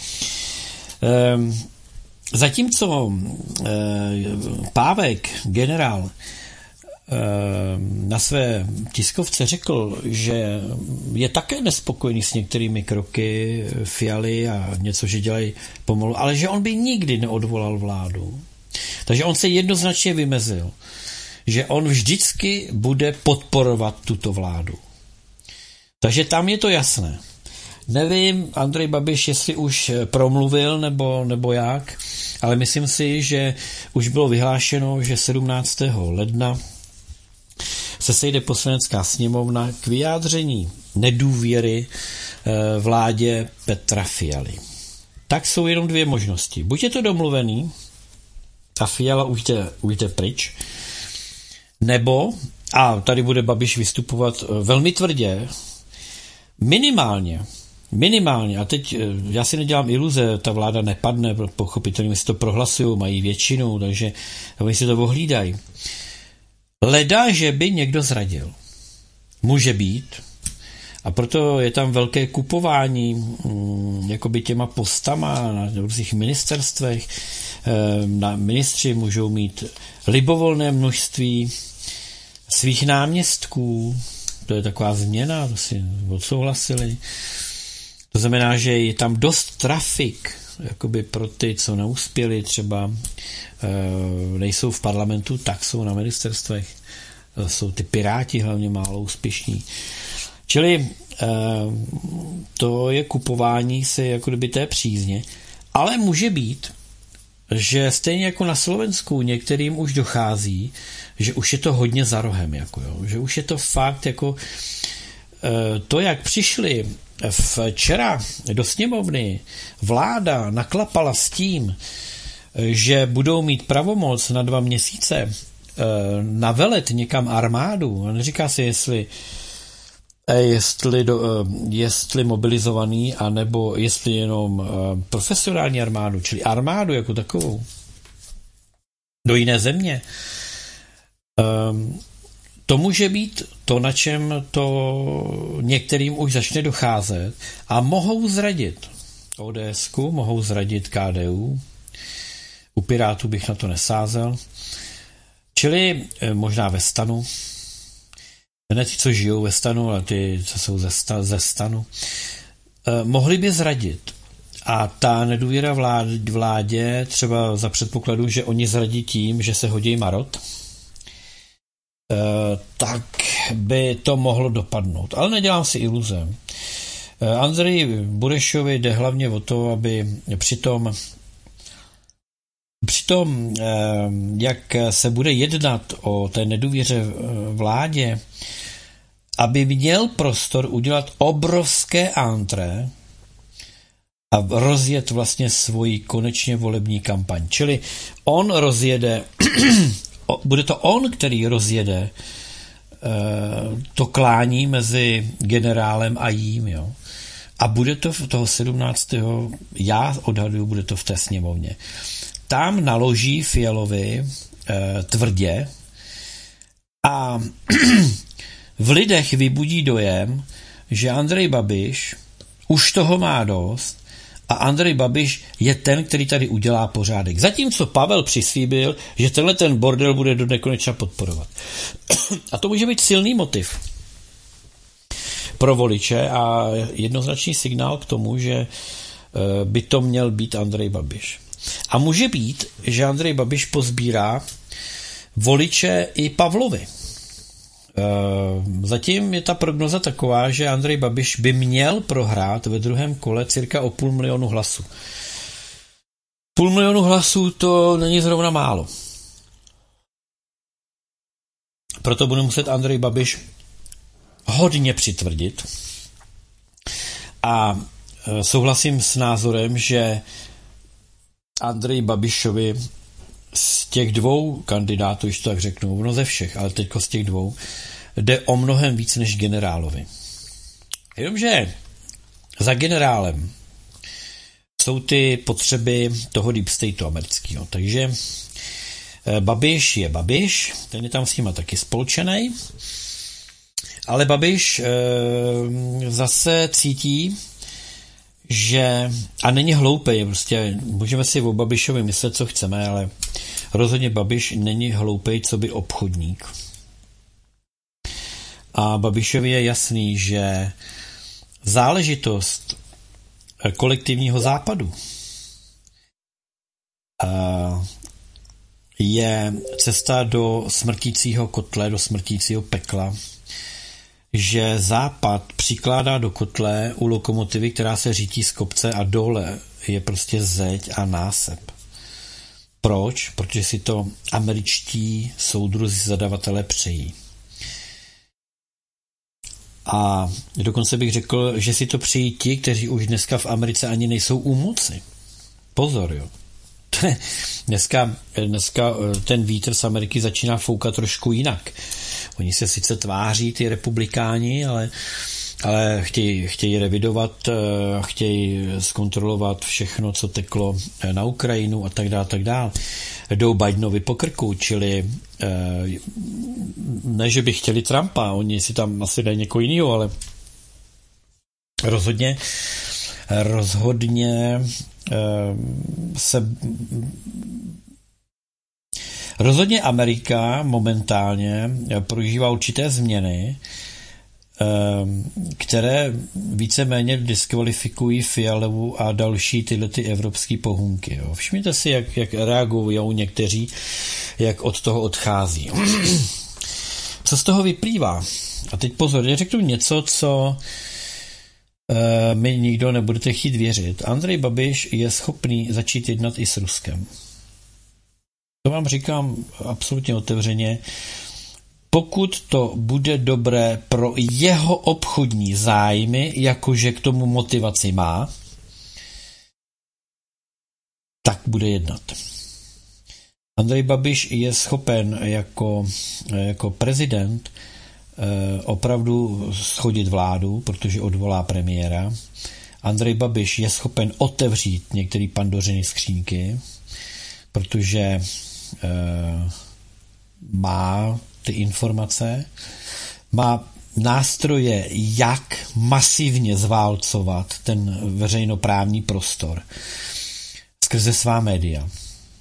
eh, zatímco eh, Pávek, generál, eh, na své tiskovce řekl, že je také nespokojený s některými kroky Fialy a něco, že dělají pomalu, ale že on by nikdy neodvolal vládu. Takže on se jednoznačně vymezil, že on vždycky bude podporovat tuto vládu. Takže tam je to jasné. Nevím, Andrej Babiš, jestli už promluvil nebo, nebo jak, ale myslím si, že už bylo vyhlášeno, že sedmnáctého ledna se sejde Poslanecká sněmovna k vyjádření nedůvěry vládě Petra Fialy. Tak jsou jenom dvě možnosti. Buď je to domluvený, ta Fiala už jde, už jde pryč, nebo, a tady bude Babiš vystupovat velmi tvrdě, minimálně, minimálně, a teď já si nedělám iluze, ta vláda nepadne, pochopitelně si to prohlasují, mají většinu, takže oni si to ohlídají. Leda, že by někdo zradil. Může být. A proto je tam velké kupování hm, jakoby těma postama na různých ministerstvech. Na ministři můžou mít libovolné množství svých náměstků. To je taková změna, to si odsouhlasili. To znamená, že je tam dost trafik jakoby pro ty, co neuspěli, třeba e, nejsou v parlamentu, tak jsou na ministerstvech. E, jsou ty piráti hlavně málo úspěšní. Čili e, to je kupování si jako kdyby té přízně, ale může být, že stejně jako na Slovensku některým už dochází, že už je to hodně za rohem, jako jo, že už je to fakt jako e, to, jak přišli včera do sněmovny, vláda naklapala s tím, že budou mít pravomoc na dva měsíce e, navelet někam armádu, a neříká se, jestli jestli, do, jestli mobilizovaný, anebo jestli jenom profesionální armádu, čili armádu jako takovou, do jiné země. To může být to, na čem to některým už začne docházet a mohou zradit ODSku, mohou zradit K D U, u Pirátů bych na to nesázel, čili možná ve STANu, ne ty, co žijou ve STANu, ale ty, co jsou ze, sta, ze STANu, eh, mohli by zradit. A ta nedůvěra vlád, vládě, třeba za předpokladu, že oni zradí tím, že se hodí marot, eh, tak by to mohlo dopadnout. Ale nedělám si iluze. Eh, Andreji Burešovi jde hlavně o to, aby přitom tom, jak se bude jednat o té nedůvěře vládě, aby měl prostor udělat obrovské antré a rozjet vlastně svoji konečně volební kampaň. Čili on rozjede, bude to on, který rozjede to klání mezi generálem a jím, jo. A bude to v toho sedmnáctého já odhaduju, bude to v té sněmovně. Tam naloží Fialovi e, tvrdě a v lidech vybudí dojem, že Andrej Babiš už toho má dost a Andrej Babiš je ten, který tady udělá pořádek. Zatímco Pavel přislíbil, že tenhle ten bordel bude do nekonečna podporovat. A to může být silný motiv pro voliče a jednoznačný signál k tomu, že by to měl být Andrej Babiš. A může být, že Andrej Babiš pozbírá voliče i Pavlovi. Zatím je ta prognoza taková, že Andrej Babiš by měl prohrát ve druhém kole cirka o půl milionu hlasů. Půl milionu hlasů to není zrovna málo. Proto bude muset Andrej Babiš hodně přitvrdit. A souhlasím s názorem, že Andrej Babišovi z těch dvou kandidátů, když to tak řeknu, no ze všech, ale teďko z těch dvou, jde o mnohem víc než generálovi. Jenomže za generálem jsou ty potřeby toho deep stateu amerického. Takže Babiš je Babiš, ten je tam s nima taky spolčenej, ale Babiš e, zase cítí, že, a není hloupej, prostě můžeme si o Babišovi myslet, co chceme, ale rozhodně Babiš není hloupej, co by obchodník. A Babišovi je jasný, že záležitost kolektivního západu je cesta do smrtícího kotle, do smrtícího pekla, že západ přikládá do kotle u lokomotivy, která se řítí z kopce a dole je prostě zeď a násep. Proč? Protože si to američtí soudruzi zadavatelé přejí. A dokonce bych řekl, že si to přejí ti, kteří už dneska v Americe ani nejsou u moci. Pozor, jo. Dneska, dneska ten vítr z Ameriky začíná foukat trošku jinak. Oni se sice tváří, ty republikáni, ale, ale chtějí, chtějí revidovat, chtějí zkontrolovat všechno, co teklo na Ukrajinu a tak dále, tak dále. Jdou Bidenovi po krku, čili ne, že by chtěli Trumpa, oni si tam asi dají někoho jiného, ale rozhodně rozhodně se rozhodně Amerika momentálně prožívá určité změny, které víceméně diskvalifikují Fialovu a další tyhle ty evropský pohůnky. Jo. Všimněte si, jak, jak reagují někteří, jak od toho odchází. Co z toho vyplývá? A teď pozor, já řeknu něco, co e, mi nikdo nebudete chtít věřit. Andrej Babiš je schopný začít jednat i s Ruskem. To vám říkám absolutně otevřeně. Pokud to bude dobré pro jeho obchodní zájmy, jakože k tomu motivaci má, tak bude jednat. Andrej Babiš je schopen jako, jako prezident eh, opravdu schodit vládu, protože odvolá premiéra. Andrej Babiš je schopen otevřít některé Pandořiny skřínky, protože eh, má ty informace, má nástroje, jak masivně zválcovat ten veřejnoprávní prostor skrze svá média.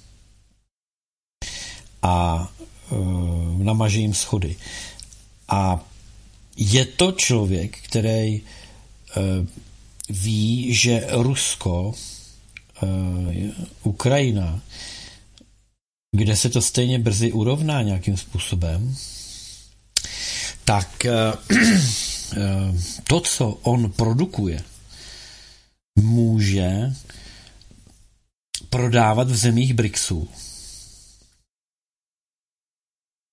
A e, namaže jim schody. A je to člověk, který e, ví, že Rusko, e, Ukrajina, kde se to stejně brzy urovná nějakým způsobem, tak to, co on produkuje, může prodávat v zemích BRICSu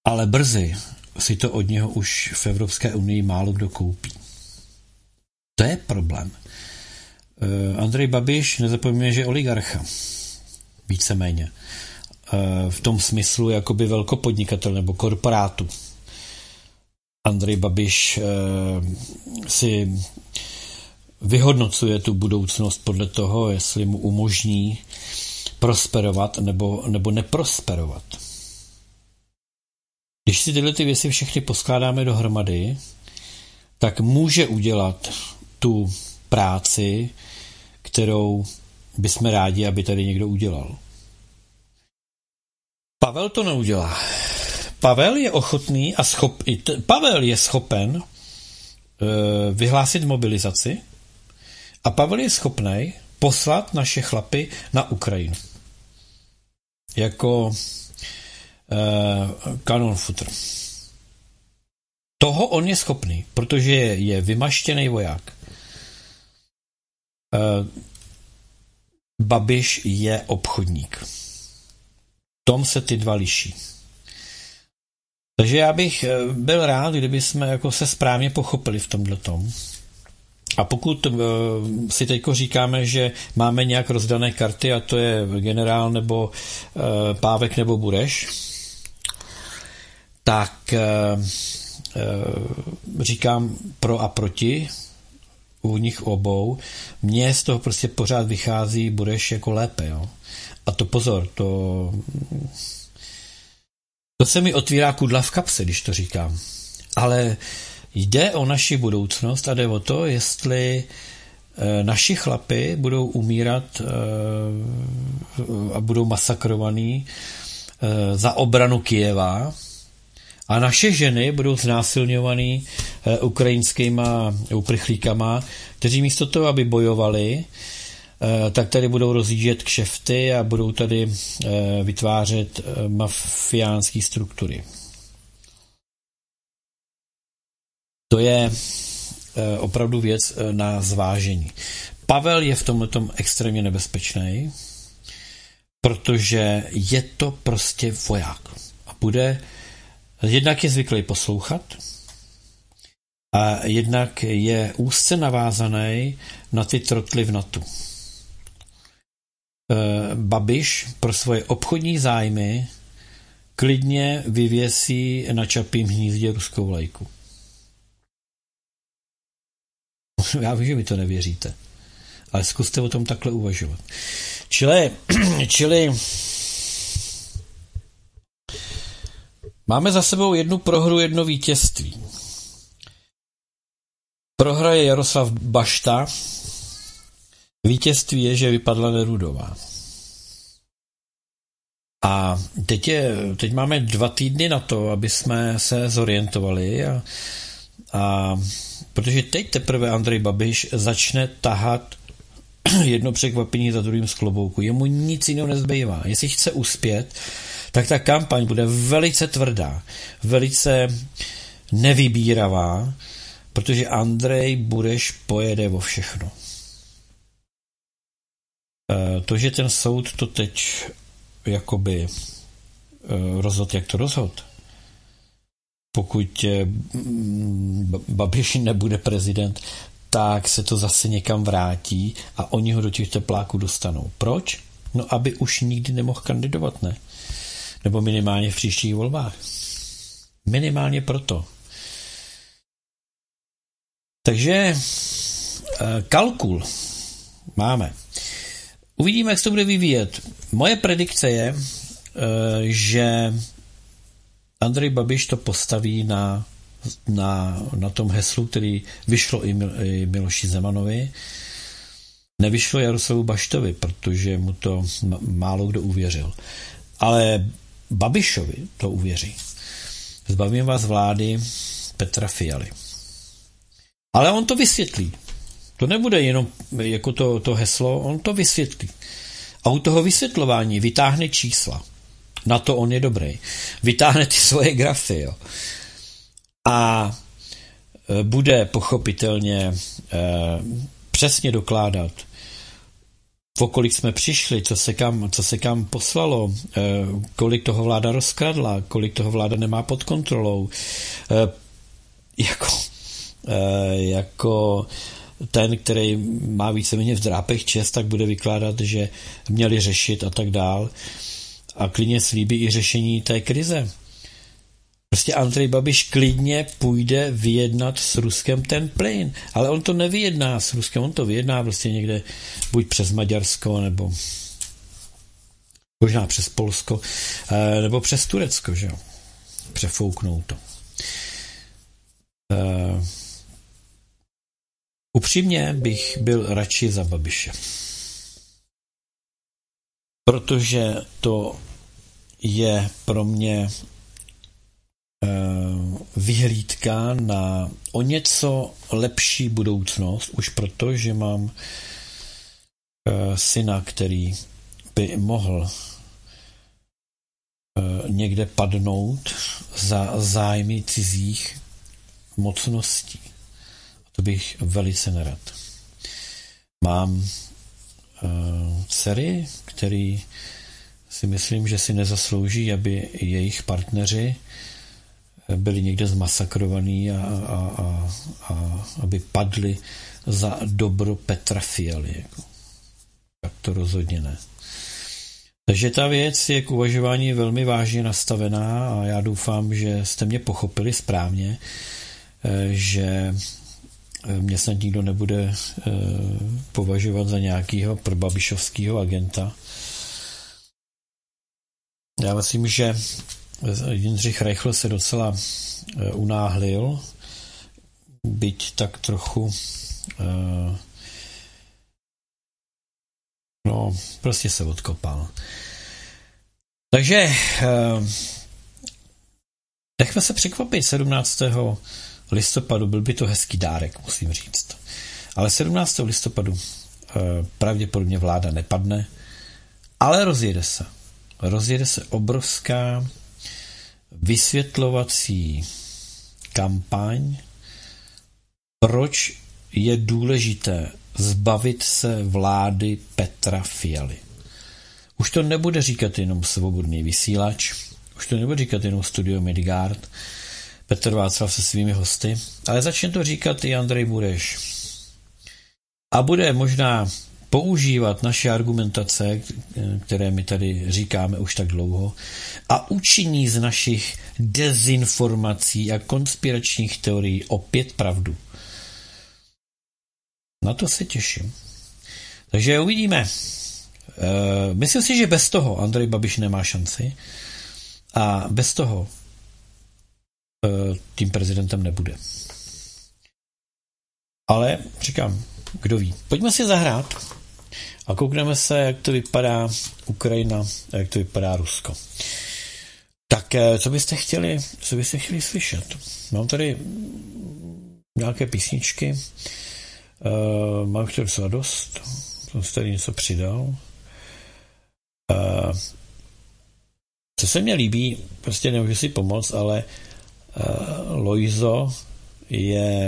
Ale brzy si to od něho už v Evropské unii málo kdo koupí. To je problém. Andrej Babiš, nezapomeňme, že je oligarcha. Víceméně. V tom smyslu jakoby velkopodnikatel nebo korporátu. Andrej Babiš si vyhodnocuje tu budoucnost podle toho, jestli mu umožní prosperovat nebo, nebo neprosperovat. Když si tyhle ty věci všechny poskládáme dohromady, tak může udělat tu práci, kterou bychom rádi, aby tady někdo udělal. Pavel to neudělá. Pavel je ochotný a schop, Pavel je schopen e, vyhlásit mobilizaci a Pavel je schopný poslat naše chlapy na Ukrajinu. Jako e, kanon futr. Toho on je schopný, protože je, je vymaštěný voják. E, Babiš je obchodník. Tom se ty dva liší. Takže já bych byl rád, kdyby jsme jako se správně pochopili v tomhletom. A pokud uh, si teďko říkáme, že máme nějak rozdané karty a to je generál nebo uh, Pávek nebo Bureš, tak uh, uh, říkám pro a proti u nich obou. Mně z toho prostě pořád vychází Bureš jako lépe, jo. A to pozor, to to se mi otvírá kudla v kapse, když to říkám. Ale jde o naši budoucnost a jde o to, jestli e, naši chlapi budou umírat e, a budou masakrovaní e, za obranu Kyjeva a naše ženy budou znásilňovaný e, ukrajinskýma uprchlíkama, kteří místo toho, aby bojovali, tak tady budou rozjíždět kšefty a budou tady vytvářet mafiánské struktury. To je opravdu věc na zvážení. Pavel je v tomhletom extrémně nebezpečný, protože je to prostě voják. A bude, jednak je zvyklý poslouchat, a jednak je úzce navázaný na ty trotly v NATO. Babiš pro svoje obchodní zájmy klidně vyvěsí na Čapím hnízdě ruskou vlajku. Já vím, že mi to nevěříte, ale zkuste o tom takhle uvažovat. Čili, čili máme za sebou jednu prohru, jedno vítězství. Prohra je Jaroslav Bašta, vítězství je, že vypadla Nerudová. A teď, je, teď máme dva týdny na to, aby jsme se zorientovali a, a protože teď teprve Andrej Babiš začne tahat jedno překvapení za druhým z klobouku. Jemu nic jiného nezbývá. Jestli chce uspět, tak ta kampaň bude velice tvrdá, velice nevybíravá, protože Andrej Bureš pojede o všechno. To, že ten soud to teď jakoby rozhodl, jak to rozhodl, pokud Babiš nebude prezident, tak se to zase někam vrátí a oni ho do těch tepláků dostanou. Proč? No, aby už nikdy nemohl kandidovat, ne? Nebo minimálně v příštích volbách. Minimálně proto. Takže kalkul máme. Uvidíme, jak se to bude vyvíjet. Moje predikce je, že Andrej Babiš to postaví na, na, na tom heslu, který vyšlo i, Mil, i Miloši Zemanovi. Nevyšlo Jaroslavu Baštovi, protože mu to málo kdo uvěřil. Ale Babišovi to uvěří. Zbavím vás vlády Petra Fialy. Ale on to vysvětlí. To nebude jenom jako to, to heslo, on to vysvětlí. A u toho vysvětlování vytáhne čísla. Na to on je dobrý. Vytáhne ty svoje grafy. Jo. A bude pochopitelně eh, přesně dokládat o kolik jsme přišli, co se kam, co se kam poslalo, kolik toho vláda rozkradla, kolik toho vláda nemá pod kontrolou. Jako, jako ten, který má víceméně v drápech čest, tak bude vykládat, že měli řešit a tak dál. A klidně slíbí i řešení té krize. Prostě Andrej Babiš klidně půjde vyjednat s Ruskem ten plyn. Ale on to nevyjedná s Ruskem, on to vyjedná prostě někde buď přes Maďarsko, nebo možná přes Polsko, nebo přes Turecko, že jo. Přefouknou to. Uh, upřímně bych byl radši za Babiše. Protože to je pro mě vyhlídka na o něco lepší budoucnost, už proto, že mám syna, který by mohl někde padnout za zájmy cizích mocností. To bych velice nerad. Mám dcery, který si myslím, že si nezaslouží, aby jejich partneři byli někde zmasakrovaní a, a, a, a aby padli za dobro Petra Fialy. Jako. Tak to rozhodně ne. Takže ta věc je k uvažování velmi vážně nastavená a já doufám, že jste mě pochopili správně, že mě snad nikdo nebude považovat za nějakého probabišovského agenta. Já myslím, že Jindřich Reichl se docela unáhlil, byť tak trochu no, prostě se odkopal. Takže nechme se překvapit sedmnáctého listopadu, byl by to hezký dárek, musím říct. Ale sedmnáctého listopadu pravděpodobně vláda nepadne, ale rozjede se. Rozjede se obrovská vysvětlovací kampaň, proč je důležité zbavit se vlády Petra Fialy. Už to nebude říkat jenom Svobodný vysílač, už to nebude říkat jenom Studio Midgard, Petr Václav se svými hosty, ale začne to říkat i Andrej Bureš. A bude možná používat naše argumentace, které my tady říkáme už tak dlouho, a učiní z našich dezinformací a konspiračních teorií opět pravdu. Na to se těším. Takže uvidíme. E, myslím si, že bez toho Andrej Babiš nemá šanci a bez toho e, tím prezidentem nebude. Ale říkám, kdo ví. Pojďme si zahrát a koukneme se, jak to vypadá Ukrajina a jak to vypadá Rusko. Tak co byste chtěli, co byste chtěli slyšet? Mám tady nějaké písničky, uh, mám chtěl docela dost, jsem si tady něco přidal. Uh, co se mně líbí, prostě nemůžu si pomoct, ale uh, Lojzo je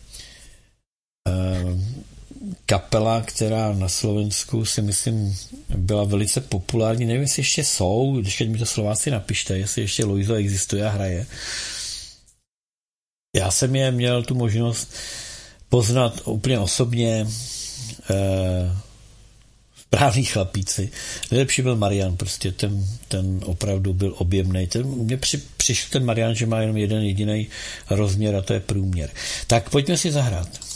uh, kapela, která na Slovensku si myslím byla velice populární. Nevím, jestli ještě jsou, když mi to Slováci napište, jestli ještě Lojzo existuje a hraje. Já jsem je měl tu možnost poznat úplně osobně eh, správný chlapíci. Nejlepší byl Marian, prostě ten, ten opravdu byl objemnej. Ten, mně při, přišel ten Marian, že má jenom jeden jediný rozměr a to je průměr. Tak pojďme si zahrát.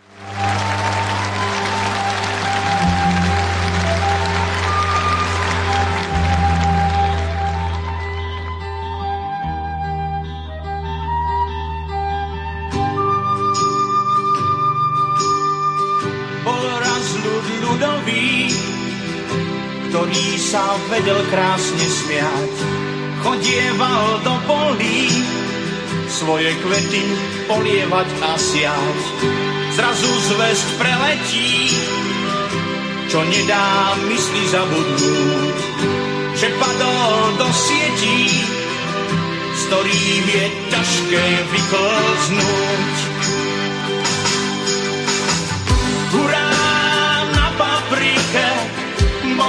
Ktorý sa vedel krásne smiať, chodieval do polí, svoje kvety polievať a siať. Zrazu zvesť preletí, čo nedá mysli zabudnúť, že padol do sietí, z ktorých je ťažké vyklznúť. Hurá na paprike,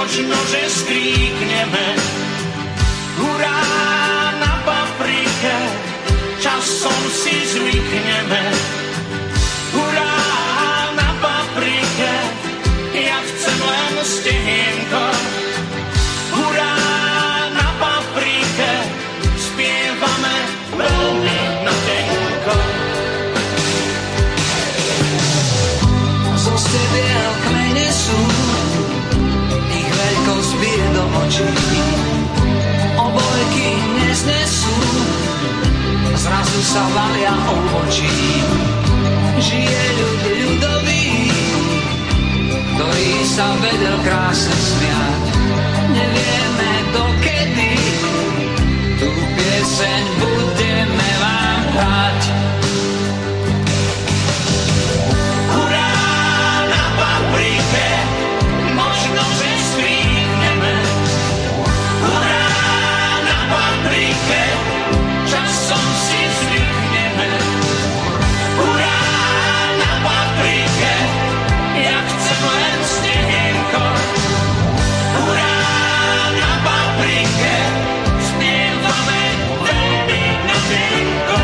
možno, že skríkneme. Hurá na paprike, časom si zvykneme. Hurá na paprike, ja chcem len stehienko. Hurá na paprike, spievame veľmi natenko. Zo stebiel kmene sú, ich veľkosť bije do očí. Obojky neznesú, zrazu sa valia obočí. Žije ľud ľudový, ktorý sa vedel krásne smiať. Nevieme dokedy, tú pieseň budeme vám hrať. Hurá na paprike, možno, že skríkneme. Hurá na paprike, časom si zvykneme. Hurá na paprike, ja chcem len stehienko. Hurá na paprike, spievame veľmi natenko.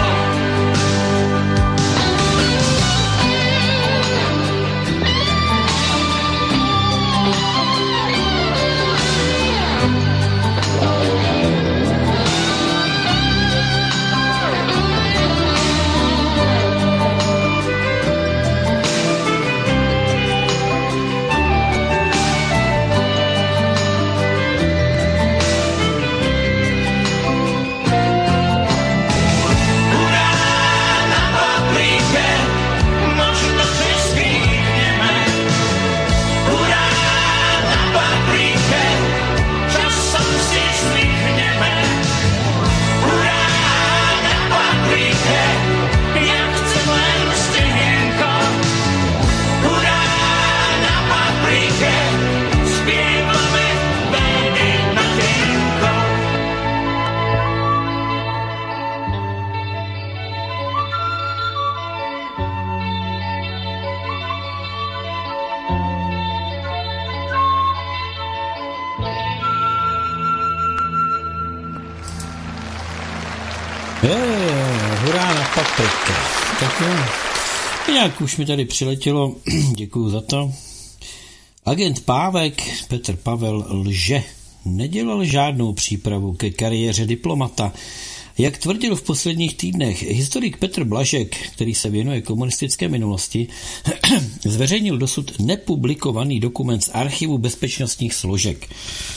Hurá na paprika. Tak jo. Nějak už mi tady přiletělo, děkuju za to. Agent Pávek, Petr Pavel, lže. Nedělal žádnou přípravu ke kariéře diplomata. Jak tvrdil v posledních týdnech historik Petr Blažek, který se věnuje komunistické minulosti, zveřejnil dosud nepublikovaný dokument z archivu bezpečnostních složek.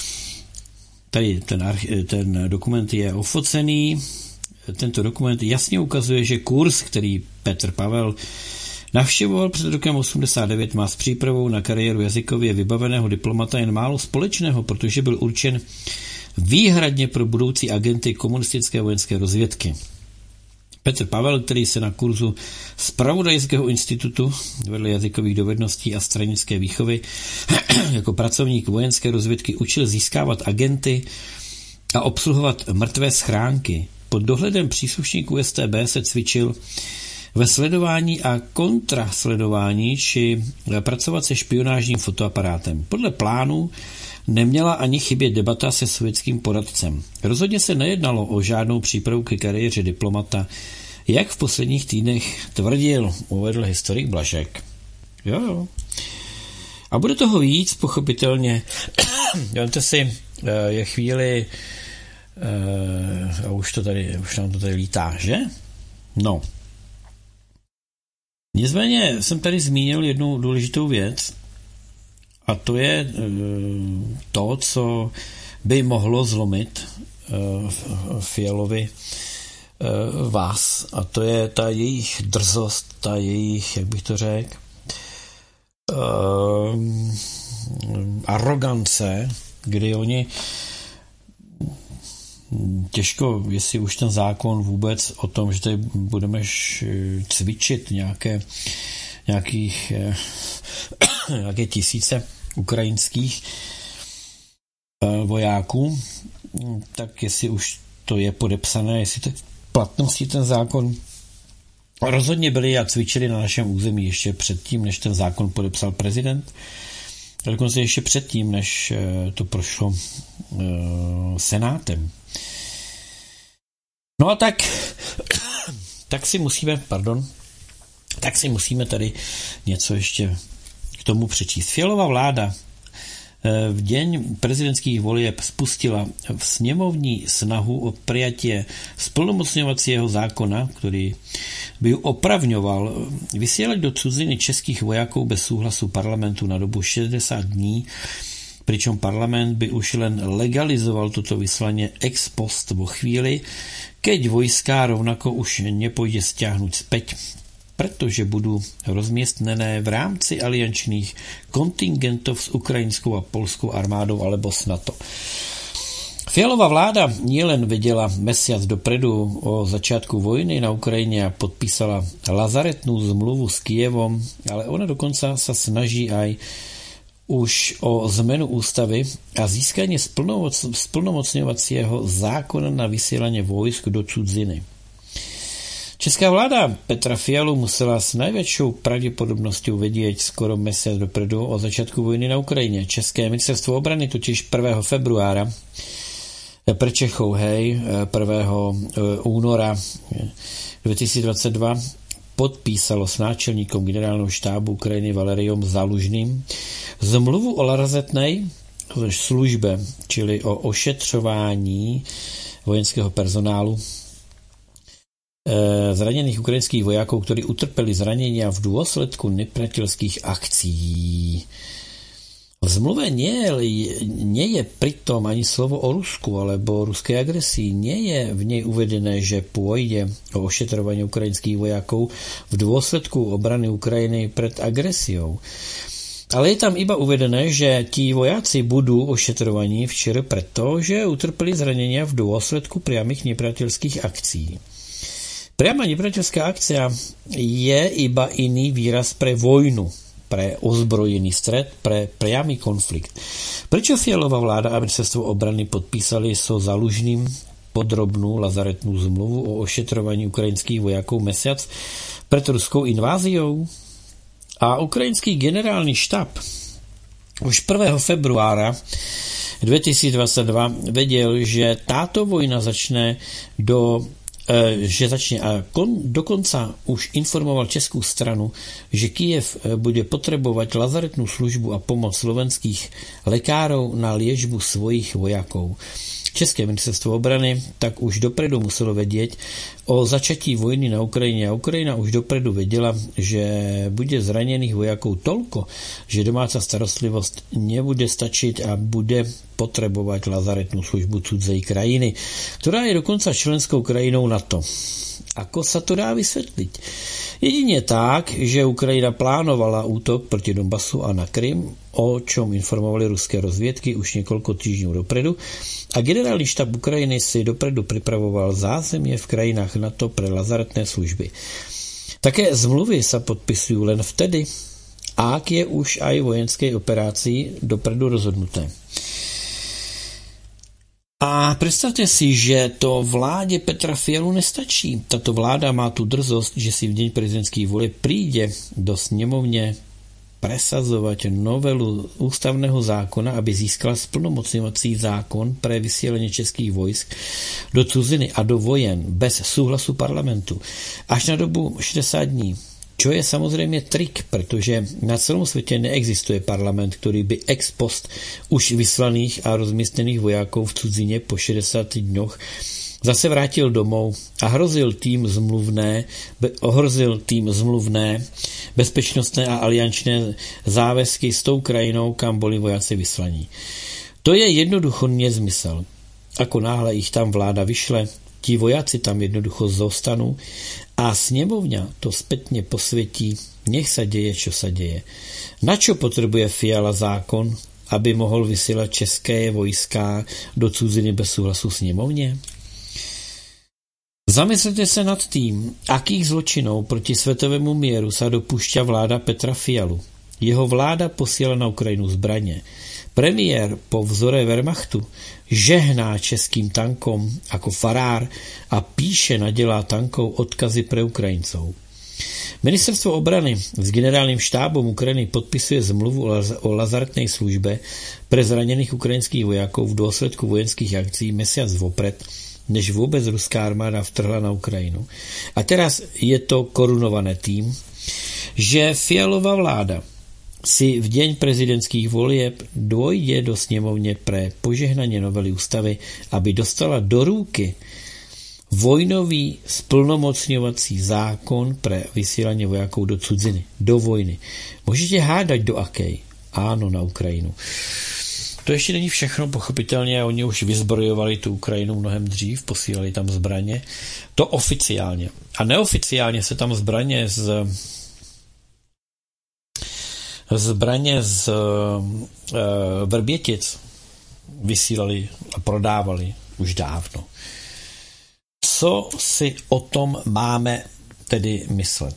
Tady ten, archi- ten dokument je ofocený. Tento dokument jasně ukazuje, že kurz, který Petr Pavel navštěvoval před rokem osmdesát devět, má s přípravou na kariéru jazykově vybaveného diplomata jen málo společného, protože byl určen výhradně pro budoucí agenty komunistické vojenské rozvědky. Petr Pavel, který se na kurzu Zpravodajského institutu vedle jazykových dovedností a stranické výchovy jako pracovník vojenské rozvědky učil získávat agenty a obsluhovat mrtvé schránky. Pod dohledem příslušníků S T B se cvičil ve sledování a kontrasledování či pracovat se špionážním fotoaparátem. Podle plánu neměla ani chybět debata se sovětským poradcem. Rozhodně se nejednalo o žádnou přípravu ke kariéře diplomata, jak v posledních týdnech tvrdil, uvedl historik Blažek. Jo, jo. A bude toho víc, pochopitelně. Vemte si, je chvíli a už to tady, už nám to tady lítá, že? No. Nicméně jsem tady zmínil jednu důležitou věc a to je to, co by mohlo zlomit Fialovi vás, a to je ta jejich drzost, ta jejich, jak bych to řekl, arogance, kdy oni těžko, jestli už ten zákon vůbec o tom, že tady budeme cvičit nějaké nějakých nějaké tisíce ukrajinských vojáků, tak jestli už to je podepsané, jestli to je platnosti ten zákon. Rozhodně byli a cvičili na našem území ještě předtím, než ten zákon podepsal prezident. A dokonce ještě předtím, než to prošlo senátem. No a tak, tak si musíme, pardon, tak si musíme tady něco ještě k tomu přečíst. Fialová vláda v den prezidentských voleb spustila v sněmovní snahu o prijatě splnomocňovacího zákona, který by opravňoval vysílat do ciziny českých vojáků bez súhlasu parlamentu na dobu šedesát dní, pričom parlament by už len legalizoval toto vyslanie ex post vo chvíli, keď vojská rovnako už nepôjde stiahnuť späť, pretože budú rozmiestnené v rámci aliančných kontingentov s ukrajinskou a polskou armádou alebo s NATO. Fialová vláda nielen vedela mesiac dopredu o začiatku vojny na Ukrajine a podpísala lazaretnú zmluvu s Kijevom, ale ona dokonca sa snaží aj už o zmenu ústavy a získanie splnomocňovacieho zákona na vysielanie vojsk do cudziny. Česká vláda Petra Fialu musela s najväčšou pravdepodobnosťou vedieť skoro mesiac dopredu o začiatku vojny na Ukrajine. České ministerstvo obrany totiž prvého februára pre Čechov, hej, prvého února dvetisícdvadsaťdva podpísalo s náčelníkom generálneho štábu Ukrajiny Valeriom Zalužným zmluvu o lazaretnej službe, čili o ošetřování vojenského personálu zraněných ukrajinských vojákov, ktorí utrpeli zranenia v dôsledku nepriateľských akcií. V zmluve nie, nie je pritom ani slovo o Rusku alebo o ruskej agresii. Nie je v nej uvedené, že pôjde o ošetrovanie ukrajinských vojakov v dôsledku obrany Ukrajiny pred agresiou. Ale je tam iba uvedené, že tí vojáci budú ošetrovaní včera preto, že utrpeli zranenia v dôsledku priamých nepriateľských akcií. Priama nepriateľská akcia je iba iný výraz pre vojnu, pre ozbrojený stret, pre priamy konflikt. Prečo Fialová vláda a ministerstvo obrany podpísali so Zalužným podrobnú lazaretnú zmluvu o ošetrovaní ukrajinských vojakov mesiac pred ruskou inváziou? A ukrajinský generálny štáb už prvého februára dvetisícdvadsaťdva vedel, že táto vojna začne do že začne a kon, dokonca už informoval českú stranu, že Kyjev bude potrebovať lazaretnú službu a pomoc slovenských lekárov na liečbu svojich vojakov. České ministerstvo obrany tak už dopredu muselo vedieť o začatí vojny na Ukrajine a Ukrajina už dopredu vedela, že bude zranených vojakov toľko, že domáca starostlivosť nebude stačiť a bude potrebovať lazaretnú službu cudzej krajiny, ktorá je dokonca členskou krajinou NATO. Ako sa to dá vysvetliť? Jedine tak, že Ukrajina plánovala útok proti Donbasu a na Krym, o čom informovali ruské rozviedky už niekoľko týždňov dopredu, a generálny štáb Ukrajiny si dopredu pripravoval zázemie v krajinách NATO pre lazaretné služby. Také zmluvy sa podpisujú len vtedy, ak je už aj vojenskej operácii dopredu rozhodnuté. A predstavte si, že to vláde Petra Fialu nestačí. Tato vláda má tu drzosť, že si v deň prezidentských volieb príde do snemovne presazovať novelu ústavného zákona, aby získala splnomocňovací zákon pre vysielanie českých vojsk do cudziny a do vojen bez súhlasu parlamentu až na dobu šedesát dní. Čo je samozrejme trik, pretože na celom svete neexistuje parlament, ktorý by ex post už vyslaných a rozmiestnených vojákov v cudzine po šedesáti dňoch zase vrátil domov a hrozil tým zmluvné, ohrozil tým zmluvné, bezpečnostné a aliančné záväzky s tou krajinou, kam boli vojaci vyslaní. To je jednoducho nezmysel. Ako náhle ich tam vláda vyšle, tí vojaci tam jednoducho zostanú a snemovňa to spätne posvetí, nech sa deje, čo sa deje. Na čo potrebuje Fiala zákon, aby mohol vysielať české vojská do cudziny bez súhlasu snemovne? Zamyslete sa nad tým, akých zločinov proti svetovému mieru sa dopúšťa vláda Petra Fialu. Jeho vláda posiela na Ukrajinu zbranie. Premiér po vzore Wehrmachtu žehná českým tankom ako farár a píše na dělá tankov odkazy pre Ukrajincov. Ministerstvo obrany s generálním štábom Ukrajiny podpisuje zmluvu o lazartnej službe pre zranených ukrajinských vojakov v dôsledku vojenských akcí mesiac vopred, než vôbec ruská armáda vtrhla na Ukrajinu. A teraz je to korunované tým, že Fialová vláda si v deň prezidentských volieb dôjde do snemovne pre požehnanie novely ústavy, aby dostala do rúky vojnový splnomocňovací zákon pre vysielanie vojakov do cudziny, do vojny. Môžete hádať do akej? Áno, na Ukrajinu. To ještě není všechno, pochopitelně, oni už vyzbrojovali tu Ukrajinu mnohem dřív, posílali tam zbraně. To oficiálně. A neoficiálně se tam zbraně z zbraně z uh, Vrbětic vysílali a prodávali už dávno. Co si o tom máme tedy myslet?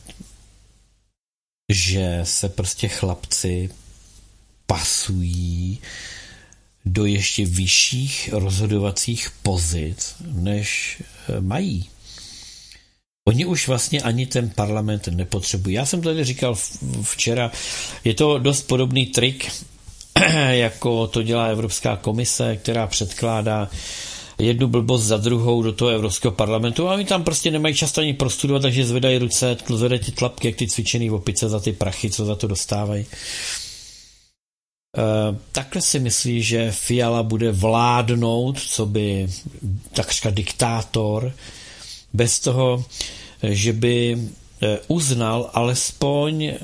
Že se prostě chlapci pasují do ještě vyšších rozhodovacích pozic, než mají. Oni už vlastně ani ten parlament nepotřebují. Já jsem tady říkal včera, je to dost podobný trik, jako to dělá Evropská komise, která předkládá jednu blbost za druhou do toho Evropského parlamentu a oni tam prostě nemají čas ani prostudovat, takže zvedají ruce, zvedají ty tlapky, jak ty cvičený opice za ty prachy, co za to dostávají. Uh, takhle si myslí, že Fiala bude vládnout, co by takřka diktátor, bez toho, že by uznal alespoň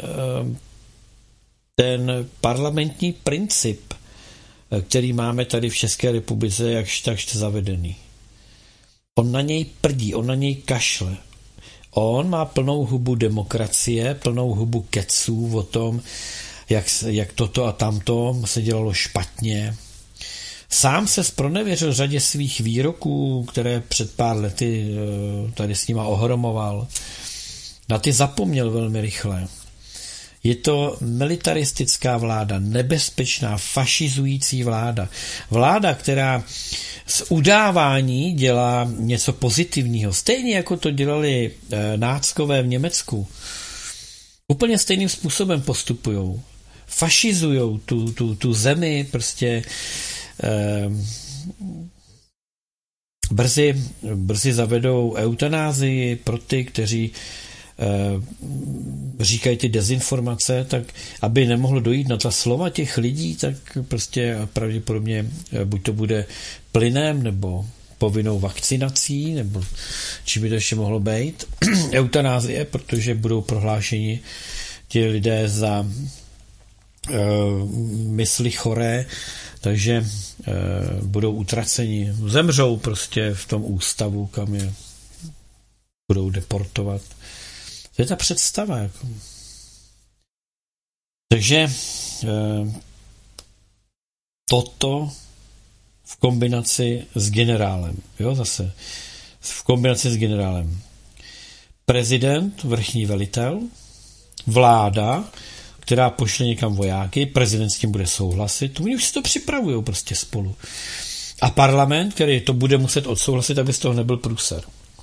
ten parlamentní princip, který máme tady v České republice, jakž takž zavedený. On na něj prdí, on na něj kašle. On má plnou hubu demokracie, plnou hubu keců o tom, jak, jak toto a tamto se dělalo špatně. Sám se zpronevěřil řadě svých výroků, které před pár lety tady s nima ohromoval. Na ty zapomněl velmi rychle. Je to militaristická vláda, nebezpečná, fašizující vláda. Vláda, která z udávání dělá něco pozitivního. Stejně jako to dělali náckové v Německu. Úplně stejným způsobem postupujou. Fašizujou tu, tu, tu zemi, prostě eh, brzy, brzy zavedou eutanázii pro ty, kteří říkají ty dezinformace, tak aby nemohlo dojít na ta slova těch lidí, tak prostě pravděpodobně buď to bude plynem, nebo povinnou vakcinací, nebo čím by to ještě mohlo být. Eutanázie, protože budou prohlášeni ti lidé za uh, mysli choré, takže uh, budou utraceni, zemřou prostě v tom ústavu, kam je budou deportovat. To je ta představa. Jako. Takže e, toto v kombinaci s generálem. Jo, zase. V kombinaci s generálem. Prezident, vrchní velitel, vláda, která pošle někam vojáky, prezident s tím bude souhlasit, oni už si to připravují prostě spolu. A parlament, který to bude muset odsouhlasit, aby z toho nebyl průser.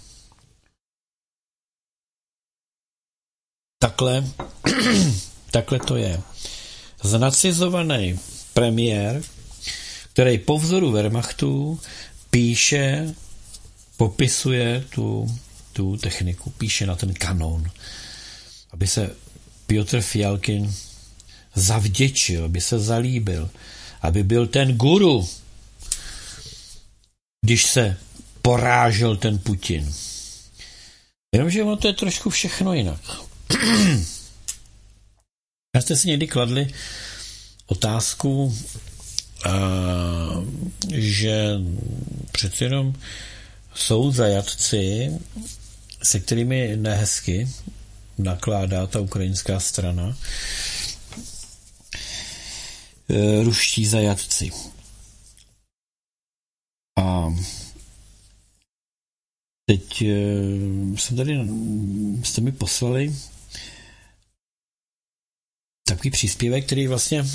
Takhle, takhle to je. Znacizovaný premiér, který po vzoru Wehrmachtu píše, popisuje tu, tu techniku, píše na ten kanon, aby se Piotr Fialkin zavděčil, aby se zalíbil, aby byl ten guru, když se porážel ten Putin. Jenomže ono to je trošku všechno jinak. Já jste si někdy kladli otázku, že přeci jenom jsou zajatci, se kterými nehezky nakládá ta ukrajinská strana, ruští zajatci. A teď jsem tady, jste mi poslali takový příspěvek, který vlastně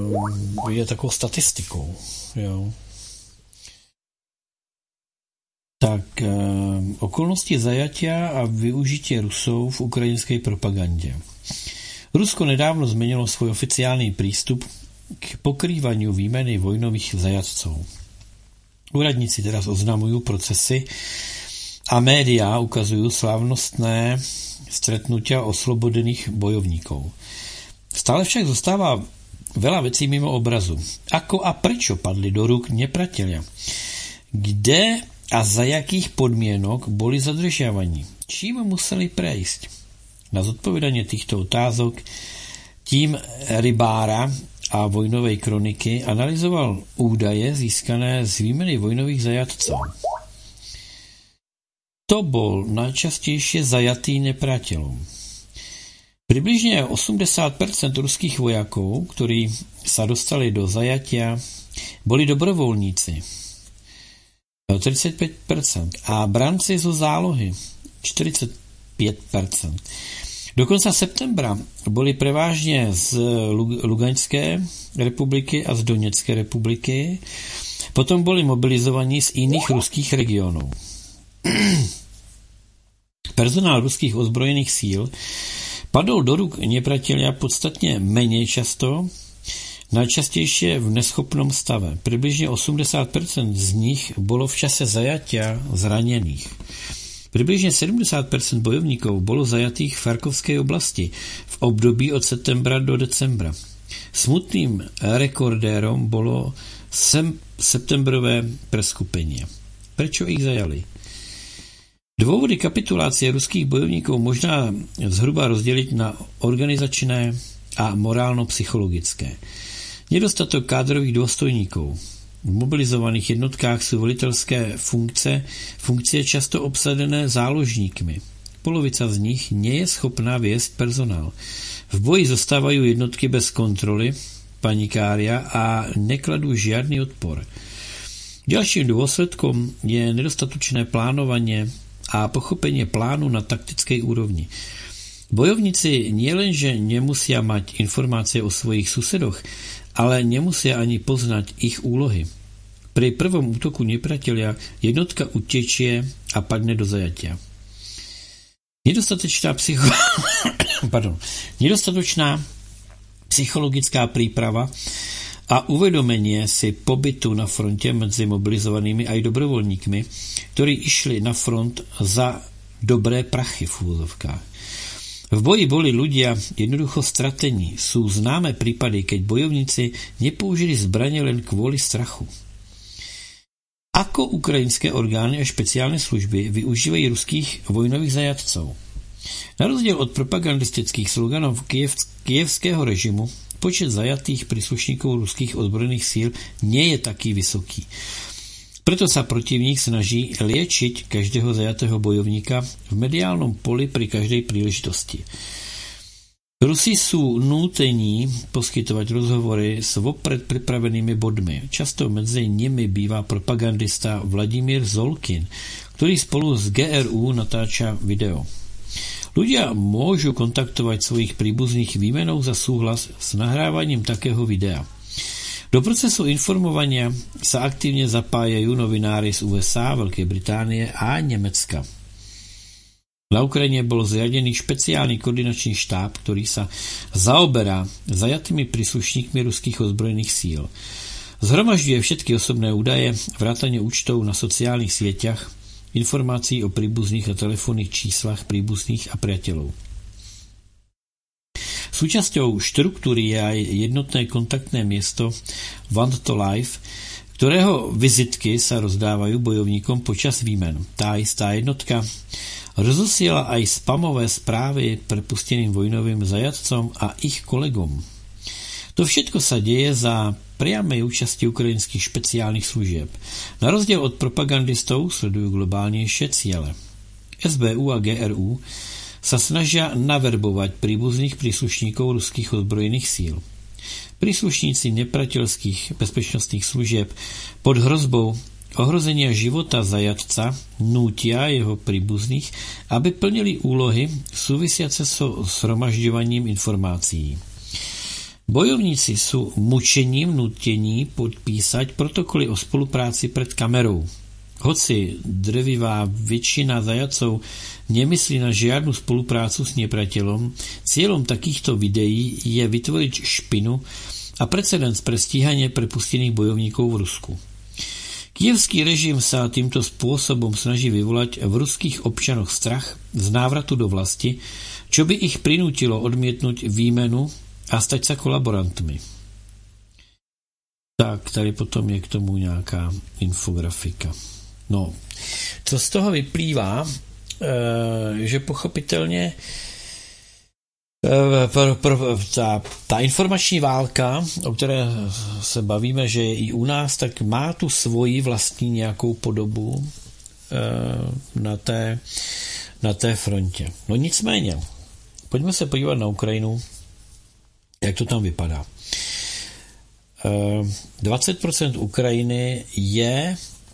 je takovou statistikou. Jo. Tak e, okolnosti zajatia a využití Rusů v ukrajinské propagandě. Rusko nedávno změnilo svůj oficiální přístup k pokrývání výměny vojnových zajatců. Úradníci teraz oznamují procesy a média ukazují slavnostné stretnutia oslobodených bojovníků. Stále však zostává veľa vecí mimo obrazu. Ako a prečo padli do rúk nepriatelia? Kde a za jakých podmienok boli zadržiavaní? Čím museli prejsť? Na zodpovedanie týchto otázok tím Rybára a vojnovej kroniky analyzoval údaje získané z výmeny vojnových zajatcov. To bol najčastejšie zajatý nepriateľom. Približne osemdesiat percent ruských vojakov, ktorí sa dostali do zajatia, boli dobrovoľníci. tridsaťpäť percent. A branci zo zálohy štyridsaťpäť percent. Do konca septembra boli prevážne z Luganskej republiky a z Doneckej republiky. Potom boli mobilizovaní z iných ruských regiónov. Personál ruských ozbrojených síl padol do rúk nepriatelia podstatne menej často, najčastejšie v neschopnom stave. Približne osemdesiat percent z nich bolo v čase zajatia zranených. Približne sedemdesiat percent bojovníkov bolo zajatých v Charkovskej oblasti v období od septembra do decembra. Smutným rekordérom bolo sem- septembrové preskupenie. Prečo ich zajali? Dôvody kapitulácie ruských bojovníkov možná zhruba rozdeliť na organizačné a morálno-psychologické. Nedostatok kádrových dôstojníkov. V mobilizovaných jednotkách sú veliteľské funkce, funkcie často obsadené záložníkmi. Polovica z nich nie je schopná viesť personál. V boji zostávajú jednotky bez kontroly, panikária a nekladú žiadny odpor. Ďalším dôsledkom je nedostatočné plánovanie a pochopenie plánu na taktickej úrovni. Bojovníci nielenže nemusia mať informácie o svojich susedoch, ale nemusia ani poznať ich úlohy. Pri prvom útoku nepriatelia jednotka utečie a padne do zajatia. Nedostatočná, psycho... Pardon. Nedostatočná psychologická príprava a uvedomenie si pobytu na fronte medzi mobilizovanými aj dobrovoľníkmi, ktorí išli na front za dobré prachy v úvodzovkách. V boji boli ľudia jednoducho stratení. Sú známe prípady, keď bojovníci nepoužili zbrane len kvôli strachu. Ako ukrajinské orgány a špeciálne služby využívají ruských vojnových zajatcov? Na rozdiel od propagandistických sloganov Kiev, kievského režimu, počet zajatých príslušníkov ruských ozbrojených síl nie je taký vysoký. Preto sa protivník snaží liečiť každého zajatého bojovníka v mediálnom poli pri každej príležitosti. Rusi sú nútení poskytovať rozhovory s vopred pripravenými bodmi. Často medzi nimi býva propagandista Vladimír Zolkin, ktorý spolu s G R U natáča video. Ľudia môžu kontaktovať svojich príbuzných výmenou za súhlas s nahrávaním takého videa. Do procesu informovania sa aktívne zapájajú novinári z U S A, Veľkej Británie a Nemecka. Na Ukrajine bol zriadený špeciálny koordinačný štáb, ktorý sa zaoberá zajatými príslušníkmi ruských ozbrojených síl. Zhromažďuje všetky osobné údaje, vrátane účtov na sociálnych sieťach, informácií o príbuzných a telefónnych číslach príbuzných a priateľov. Súčasťou štruktúry je aj jednotné kontaktné miesto Want to Life, ktorého vizitky sa rozdávajú bojovníkom počas výmen. Tá istá jednotka rozosiela aj spamové správy prepusteným vojnovým zajatcom a ich kolegom. To všetko sa deje za priamej účasti ukrajinských špeciálnych služieb. Na rozdiel od propagandistov sledujú globálnejšie ciele. S B U a G R U sa snažia naverbovať príbuzných príslušníkov ruských ozbrojených síl. Príslušníci nepriateľských bezpečnostných služieb pod hrozbou ohrozenia života zajatca nútia jeho príbuzných, aby plnili úlohy súvisiace so zhromažďovaním informácií. Bojovníci sú mučením nútení podpísať protokoly o spolupráci pred kamerou. Hoci drvivá většina zajacov nemyslí na žiadnu spoluprácu s nepriateľom, cieľom takýchto videí je vytvoriť špinu a precedens pre stíhanie prepustených bojovníkov v Rusku. Kyjevský režim sa týmto spôsobom snaží vyvolať v ruských občanoch strach z návratu do vlasti, čo by ich prinútilo odmietnúť výmenu a stať sa kolaborantmi. Tak, tady potom je k tomu nějaká infografika. No, co z toho vyplývá, že pochopitelně pro, pro, ta, ta informační válka, o které se bavíme, že je i u nás, tak má tu svoji vlastní nějakou podobu na té, na té frontě. No nicméně, pojďme se podívat na Ukrajinu, jak to tam vypadá. dvacet procent Ukrajiny je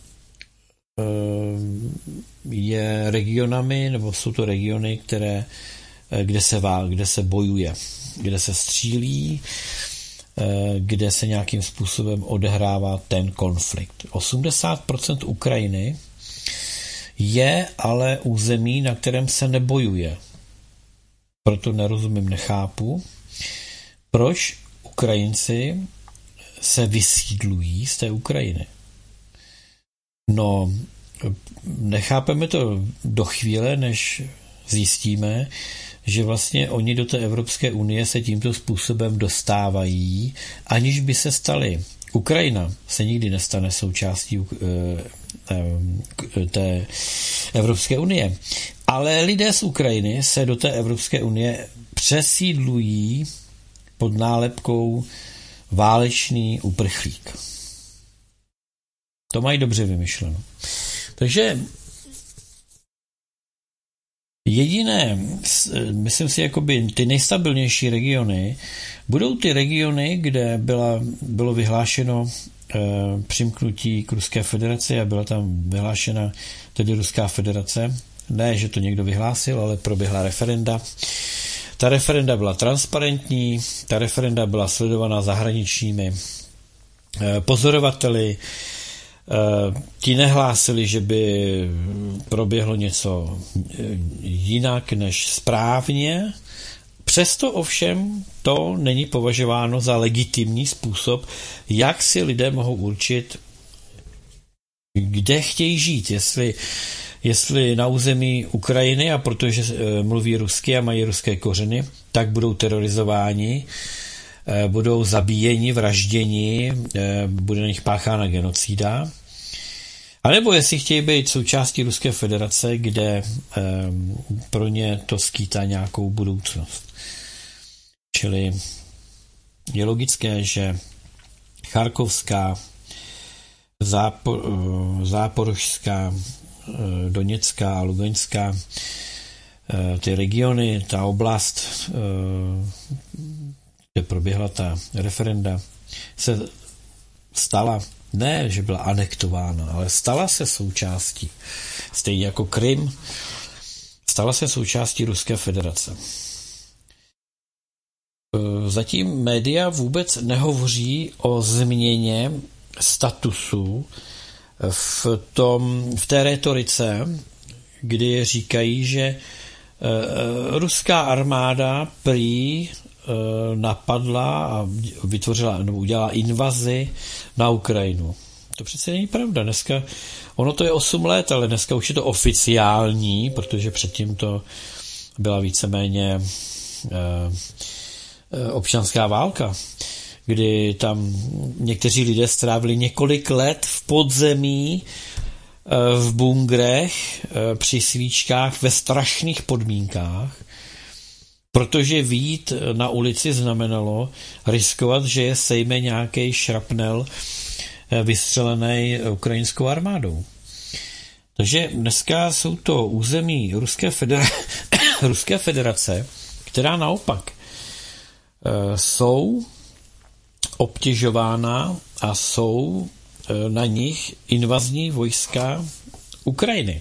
je regionami, nebo jsou to regiony, které, kde se vál, kde se bojuje, kde se střílí, kde se nějakým způsobem odehrává ten konflikt. osmdesát procent Ukrajiny je ale území, na kterém se nebojuje. Proto nerozumím, nechápu, proč Ukrajinci se vysídlují z té Ukrajiny. No, nechápeme to do chvíle, než zjistíme, že vlastně oni do té Evropské unie se tímto způsobem dostávají, aniž by se stali. Ukrajina se nikdy nestane součástí té Evropské unie. Ale lidé z Ukrajiny se do té Evropské unie přesídlují pod nálepkou válečný uprchlík. To mají dobře vymyšleno. Takže jediné, myslím si, jakoby ty nejstabilnější regiony budou ty regiony, kde byla, bylo vyhlášeno e, přimknutí k Ruské federaci a byla tam vyhlášena tedy Ruská federace. Ne, že to někdo vyhlásil, ale proběhla referenda. Ta referenda byla transparentní, ta referenda byla sledovaná zahraničními e, pozorovateli. Ti nehlásili, že by proběhlo něco jinak než správně. Přesto ovšem to není považováno za legitimní způsob, jak si lidé mohou určit, kde chtějí žít. Jestli, jestli na území Ukrajiny, a protože mluví rusky a mají ruské kořeny, tak budou terorizováni, budou zabíjeni, vražděni, bude na nich páchána genocída. A nebo jestli chtějí být součástí Ruské federace, kde pro ně to skýtá nějakou budoucnost. Čili je logické, že Charkovská, Zápor, Záporožská, Doněcká a Lugaňská, ty regiony, ta oblast, kde proběhla ta referenda, se stala, ne, že byla anektována, ale stala se součástí, stejně jako Krym, stala se součástí Ruské federace. Zatím média vůbec nehovoří o změně statusu v, tom, v té rétorice, kdy říkají, že ruská armáda prý napadla a vytvořila nebo udělala invazi na Ukrajinu. To přece není pravda. Dneska, ono to je osm let, ale dneska už je to oficiální, protože předtím to byla víceméně eh, občanská válka, kdy tam někteří lidé strávili několik let v podzemí, eh, v bungrech, eh, při svíčkách, ve strašných podmínkách, protože vyjít na ulici znamenalo riskovat, že je sejme nějaký šrapnel vystřelený ukrajinskou armádou. Takže dneska jsou to území Ruské, federa- Ruské federace, která naopak jsou obtěžována a jsou na nich invazní vojska Ukrajiny.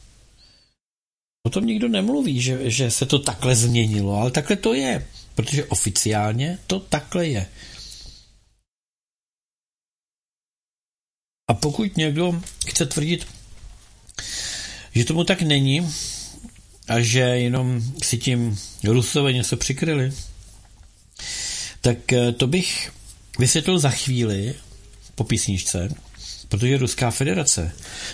O tom nikdo nemluví, že, že se to takhle změnilo, ale takhle to je, protože oficiálně to takhle je. A pokud někdo chce tvrdit že tomu tak není a že jenom si tím Rusové něco přikryli, tak to bych vysvětlil za chvíli po písničce, protože Ruská federace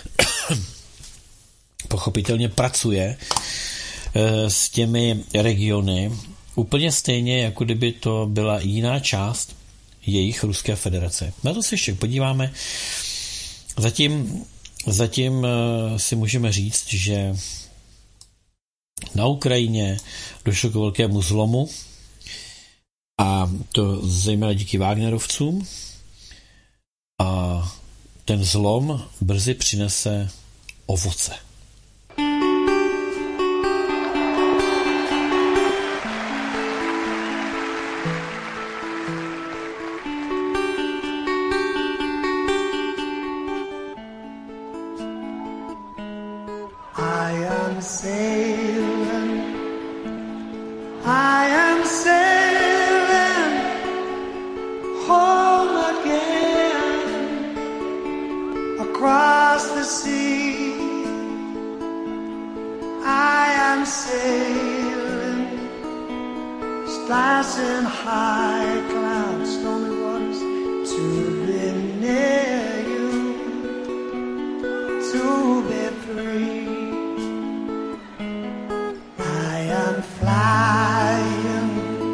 pochopitelně pracuje s těmi regiony úplně stejně, jako kdyby to byla jiná část jejich Ruské federace. Na to se ještě podíváme. Zatím, zatím si můžeme říct, že na Ukrajině došlo k velkému zlomu, a to zejména díky Wagnerovcům, a ten zlom brzy přinese ovoce. I am sailing, I am sailing home again across the sea. I am sailing, slicing high clouds, stormy waters, to be near you, to be free. Flying,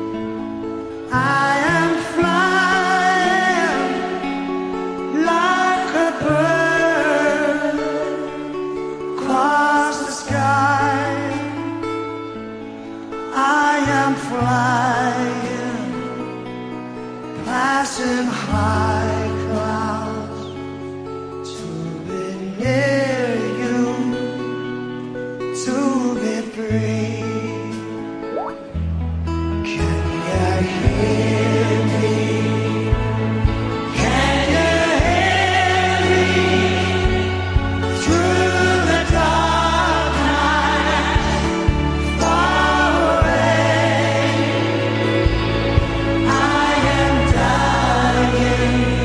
I am flying like a bird across the sky. I am flying, passing high clouds to be near you, to be free. I am dying.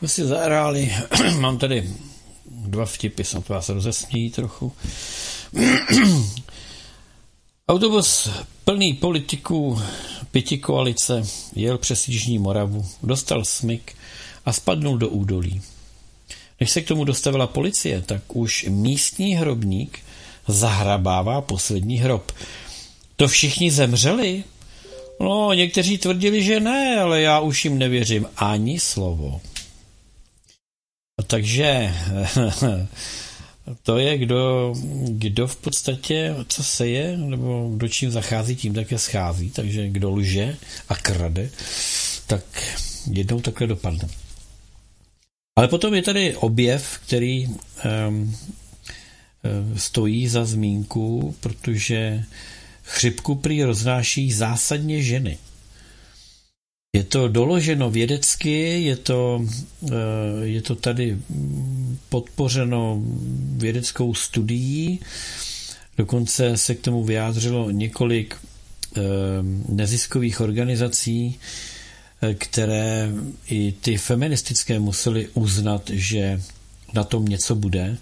jsme si zahráli, mám tady dva vtipy, snad vás rozesmějí trochu. Autobus plný politiků pětikoalice jel přes Jižní Moravu, dostal smyk a spadnul do údolí. Než se k tomu dostavila policie, tak už místní hrobník zahrabává poslední hrob. To všichni zemřeli? No, někteří tvrdili, že ne, ale já už jim nevěřím ani slovo. Takže to je, kdo, kdo v podstatě, co seje, nebo kdo čím zachází, tím také schází. Takže kdo lže a krade, tak jednou takhle dopadne. Ale potom je tady objev, který um, stojí za zmínku, protože chřipku prý roznáší zásadně ženy. Je to doloženo vědecky, je to, je to tady podpořeno vědeckou studií, dokonce se k tomu vyjádřilo několik neziskových organizací, které i ty feministické musely uznat, že na tom něco bude.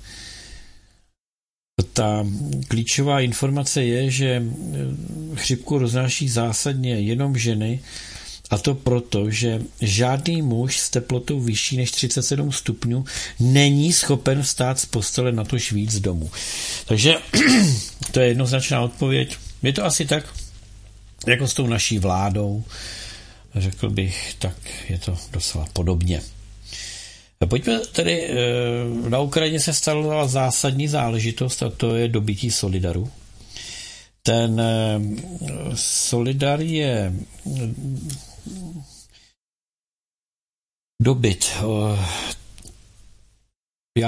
Ta klíčová informace je, že chřipku roznáší zásadně jenom ženy, a to proto, že žádný muž s teplotou vyšší než třicet sedm stupňů není schopen vstát z postele, natož víc domů. Takže to je jednoznačná odpověď. Je to asi tak, jako s tou naší vládou, řekl bych, tak je to docela podobně. Pojďme tedy, na Ukrajině se stala zásadní záležitost a to je dobytí Solidaru. Ten Solidar je dobyt. Já,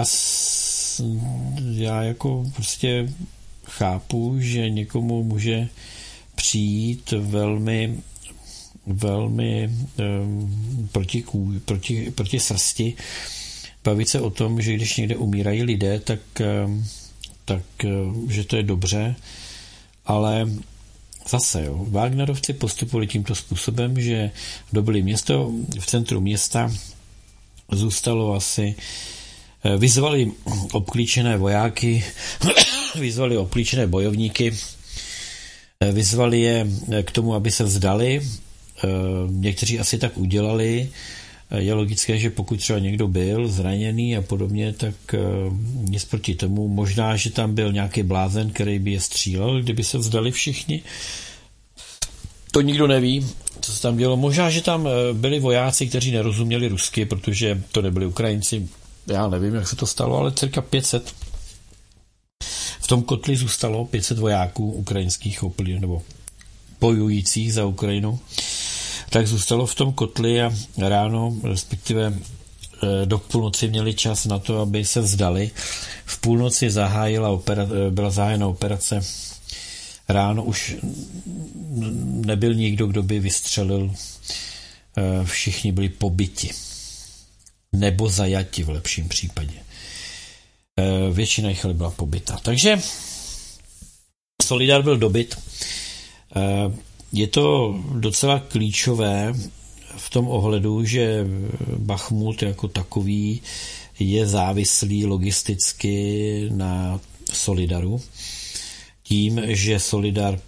já jako prostě chápu, že někomu může přijít velmi velmi um, proti, kůj, proti, proti srsti bavit se o tom, že když někde umírají lidé, tak, um, tak um, že to je dobře, ale zase, jo, Wagnerovci postupovali tímto způsobem, že dobyli město, v centru města zůstalo asi, vyzvali obklíčené vojáky, vyzvali obklíčené bojovníky, vyzvali je k tomu, aby se vzdali. Někteří asi tak udělali. Je logické, že pokud třeba někdo byl zraněný a podobně, tak nic proti tomu. Možná, že tam byl nějaký blázen, který by je střílel, kdyby se vzdali všichni. To nikdo neví, co se tam dělo. Možná, že tam byli vojáci, kteří nerozuměli rusky, protože to nebyli Ukrajinci. Já nevím, jak se to stalo, ale cirka pět set. V tom kotli zůstalo pět set vojáků ukrajinských nebo bojujících za Ukrajinu. Tak zůstalo v tom kotli a ráno, respektive do půlnoci měli čas na to, aby se vzdali. V půlnoci zahájila opera, byla zahájena operace. Ráno už nebyl nikdo, kdo by vystřelil. Všichni byli pobiti. Nebo zajati v lepším případě. Většina jich ale byla pobyta. Takže Solidar byl dobyt. Je to docela klíčové v tom ohledu, že Bachmut jako takový je závislý logisticky na Solidaru. Tím, že Solidar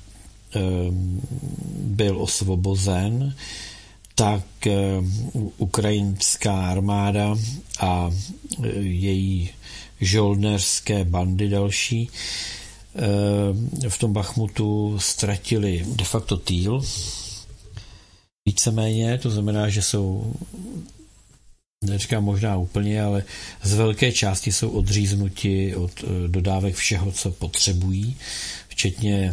byl osvobozen, tak ukrajinská armáda a její žoldnerské bandy další v tom Bachmutu ztratili de facto Týl. Víceméně, to znamená, že jsou, neříkám možná úplně, ale z velké části jsou odříznuti od dodávek všeho, co potřebují, včetně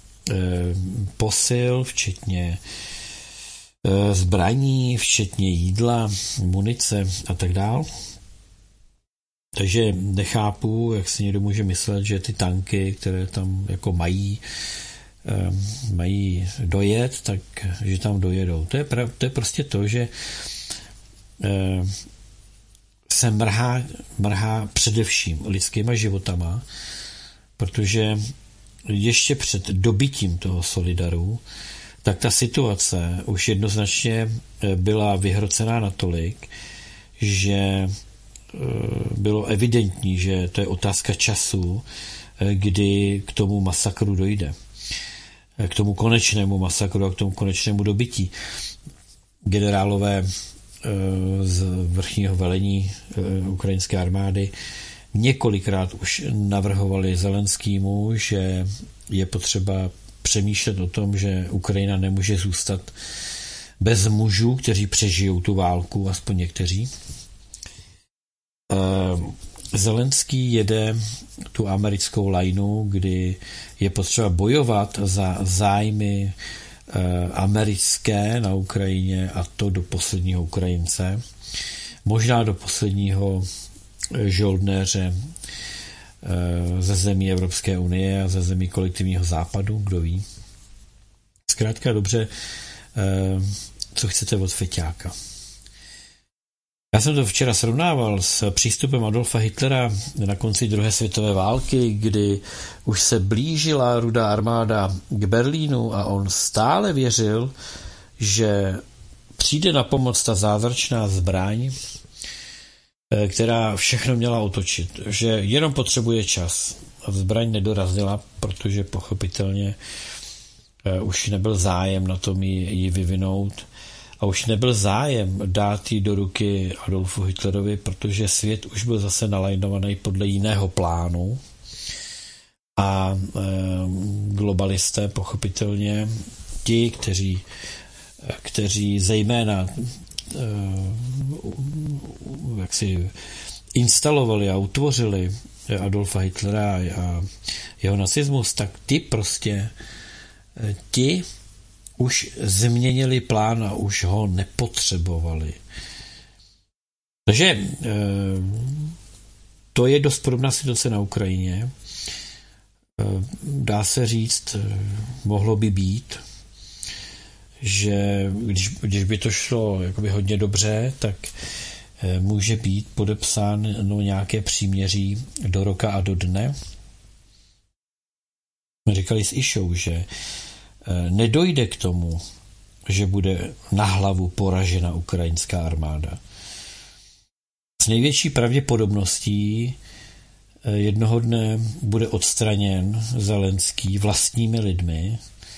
posil, včetně zbraní, včetně jídla, munice a tak dál. Takže nechápu, jak si někdo může myslet, že ty tanky, které tam jako mají, mají dojet, tak že tam dojedou. To je, prav, to je prostě to, že se mrhá, mrhá především lidskýma životama, protože ještě před dobytím toho Solidaru, tak ta situace už jednoznačně byla vyhrocená natolik, že bylo evidentní, že to je otázka času, kdy k tomu masakru dojde. K tomu konečnému masakru a k tomu konečnému dobytí. Generálové z vrchního velení ukrajinské armády několikrát už navrhovali Zelenskému, že je potřeba přemýšlet o tom, že Ukrajina nemůže zůstat bez mužů, kteří přežijou tu válku, aspoň někteří. Zelenský jede tu americkou lajnu, kdy je potřeba bojovat za zájmy americké na Ukrajině, a to do posledního Ukrajince, možná do posledního žoldnéře ze zemí Evropské unie a ze zemí kolektivního západu, kdo ví. Zkrátka dobře, co chcete od feťáka. Já jsem to včera srovnával s přístupem Adolfa Hitlera na konci druhé světové války, kdy už se blížila Rudá armáda k Berlínu a on stále věřil, že přijde na pomoc ta zázračná zbraň, která všechno měla otočit, že jenom potřebuje čas. A zbraň nedorazila, protože pochopitelně už nebyl zájem na tom ji vyvinout a už nebyl zájem dát ji do ruky Adolfu Hitlerovi, protože svět už byl zase nalajnovaný podle jiného plánu a e, globalisté pochopitelně, ti, kteří, kteří zejména e, jak si instalovali a utvořili Adolfa Hitlera a jeho nacismus, tak ty prostě ti už změnili plán a už ho nepotřebovali. Takže to je dost podobná situace na Ukrajině. Dá se říct, mohlo by být, že když, když by to šlo jakoby hodně dobře, tak může být podepsán no, nějaké příměří do roka a do dne. My říkali s Išou, že nedojde k tomu, že bude na hlavu poražena ukrajinská armáda. S největší pravděpodobností jednoho dne bude odstraněn Zelenský vlastními lidmi.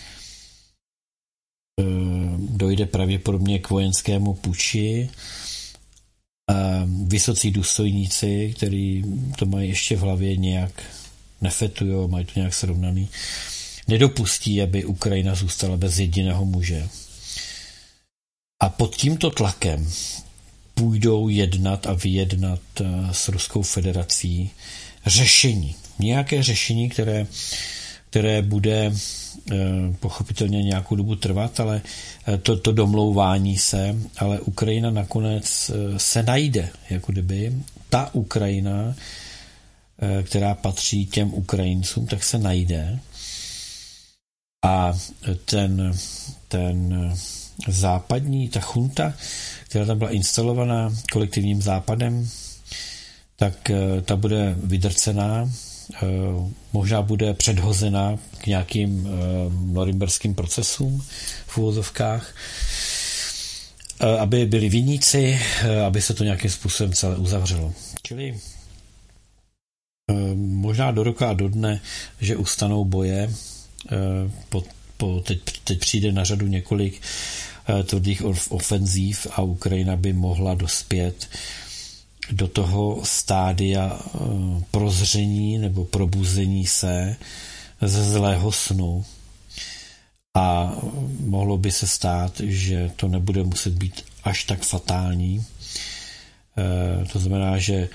Dojde pravděpodobně k vojenskému puči. Vysocí důstojníci, kteří to mají ještě v hlavě nějak nefetujou, mají to nějak srovnaný, nedopustí, aby Ukrajina zůstala bez jediného muže. A pod tímto tlakem půjdou jednat a vyjednat s Ruskou federací řešení. Nějaké řešení, které, které bude pochopitelně nějakou dobu trvat, ale to, to domlouvání se, ale Ukrajina nakonec se najde, jako kdyby ta Ukrajina, která patří těm Ukrajincům, tak se najde. A ten, ten západní, ta chunta, která tam byla instalovaná kolektivním západem, tak ta bude vydrcená, možná bude předhozená k nějakým norimberským procesům v uvozovkách, aby byli viníci, aby se to nějakým způsobem celé uzavřelo. Čili možná do roka a do dne, že ustanou boje, po, po, teď, teď přijde na řadu několik tvrdých ofenzív a Ukrajina by mohla dospět do toho stádia prozření nebo probuzení se ze zlého snu. A mohlo by se stát, že to nebude muset být až tak fatální. To znamená, že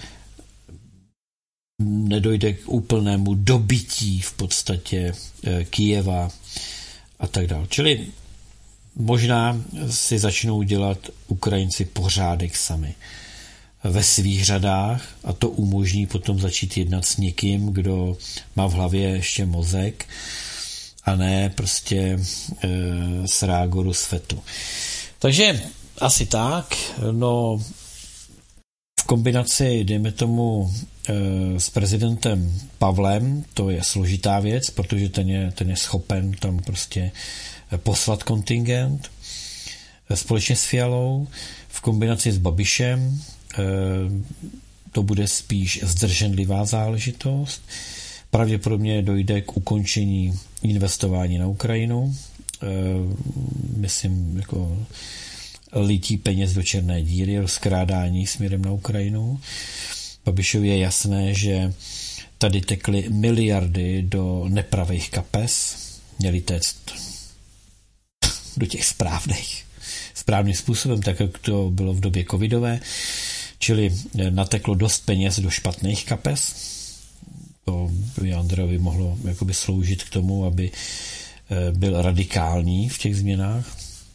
nedojde k úplnému dobytí v podstatě Kyjeva a tak dále. Čili možná si začnou dělat Ukrajinci pořádek sami ve svých řadách a to umožní potom začít jednat s někým, kdo má v hlavě ještě mozek a ne prostě e, z rágoru z fetu. Takže asi tak, no v kombinaci, dejme tomu, e, s prezidentem Pavlem, to je složitá věc, protože ten je, ten je schopen tam prostě poslat kontingent společně s Fialou, v kombinaci s Babišem, to bude spíš zdrženlivá záležitost. Pravděpodobně dojde k ukončení investování na Ukrajinu. Myslím, jako lití peněz do černé díry, rozkrádání směrem na Ukrajinu. Babišovi je jasné, že tady tekly miliardy do nepravých kapes, měly téct do těch správných, správným způsobem, tak jak to bylo v době covidové, čili nateklo dost peněz do špatných kapes. To by Andrejovi mohlo jakoby sloužit k tomu, aby byl radikální v těch změnách.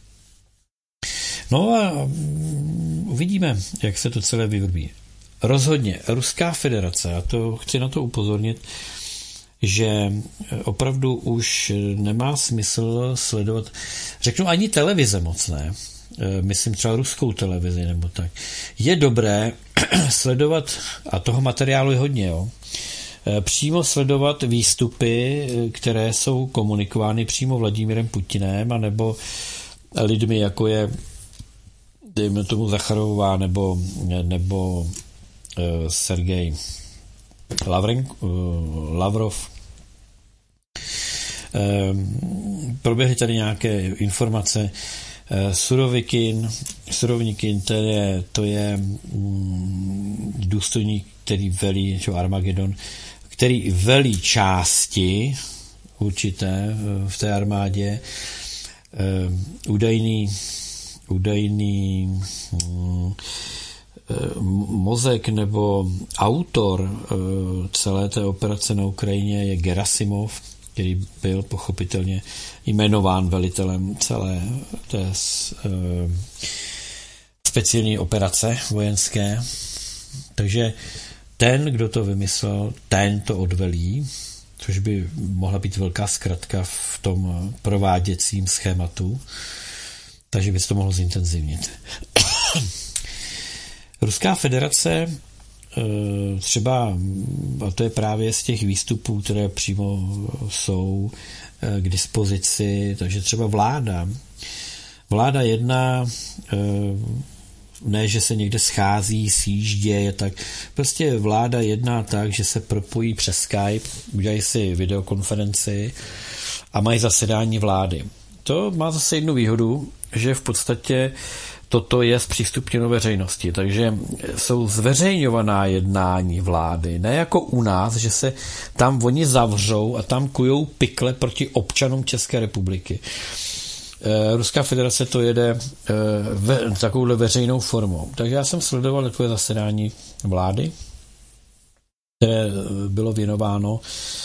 No a uvidíme, jak se to celé vyvrbí. Rozhodně Ruská federace, a to chci na to upozornit, že opravdu už nemá smysl sledovat, řeknu ani televize moc ne, myslím třeba ruskou televizi nebo tak. Je dobré sledovat, a toho materiálu je hodně, jo, přímo sledovat výstupy, které jsou komunikovány přímo Vladimírem Putinem anebo lidmi, jako je dejme tomu Zacharová nebo, nebo uh, Sergej Lavren, uh, Lavrov. Um, proběhly tady nějaké informace. Uh, Surovikin, Surovnikin, to je, to je um, důstojník, který velí, čo Armagedon, který velí části určité uh, v té armádě. Uh, údajný údajný mm, mozek nebo autor celé té operace na Ukrajině je Gerasimov, který byl pochopitelně jmenován velitelem celé té speciální operace vojenské. Takže ten, kdo to vymyslel, ten to odvelí, což by mohla být velká zkratka v tom prováděcím schématu. Takže by se to mohlo zintenzivnit. Ruská federace třeba, a to je právě z těch výstupů, které přímo jsou k dispozici, takže třeba vláda. Vláda jedná, ne, že se někde schází, sjížděje, tak prostě vláda jedná tak, že se propojí přes Skype, udělají si videokonferenci a mají zasedání vlády. To má zase jednu výhodu, že v podstatě toto je zpřístupněno veřejnosti, takže jsou zveřejňovaná jednání vlády, ne jako u nás, že se tam oni zavřou a tam kujou pikle proti občanům České republiky. Ruská federace to jede ve, takovouhle veřejnou formou. Takže já jsem sledoval takové zasedání vlády, které bylo věnováno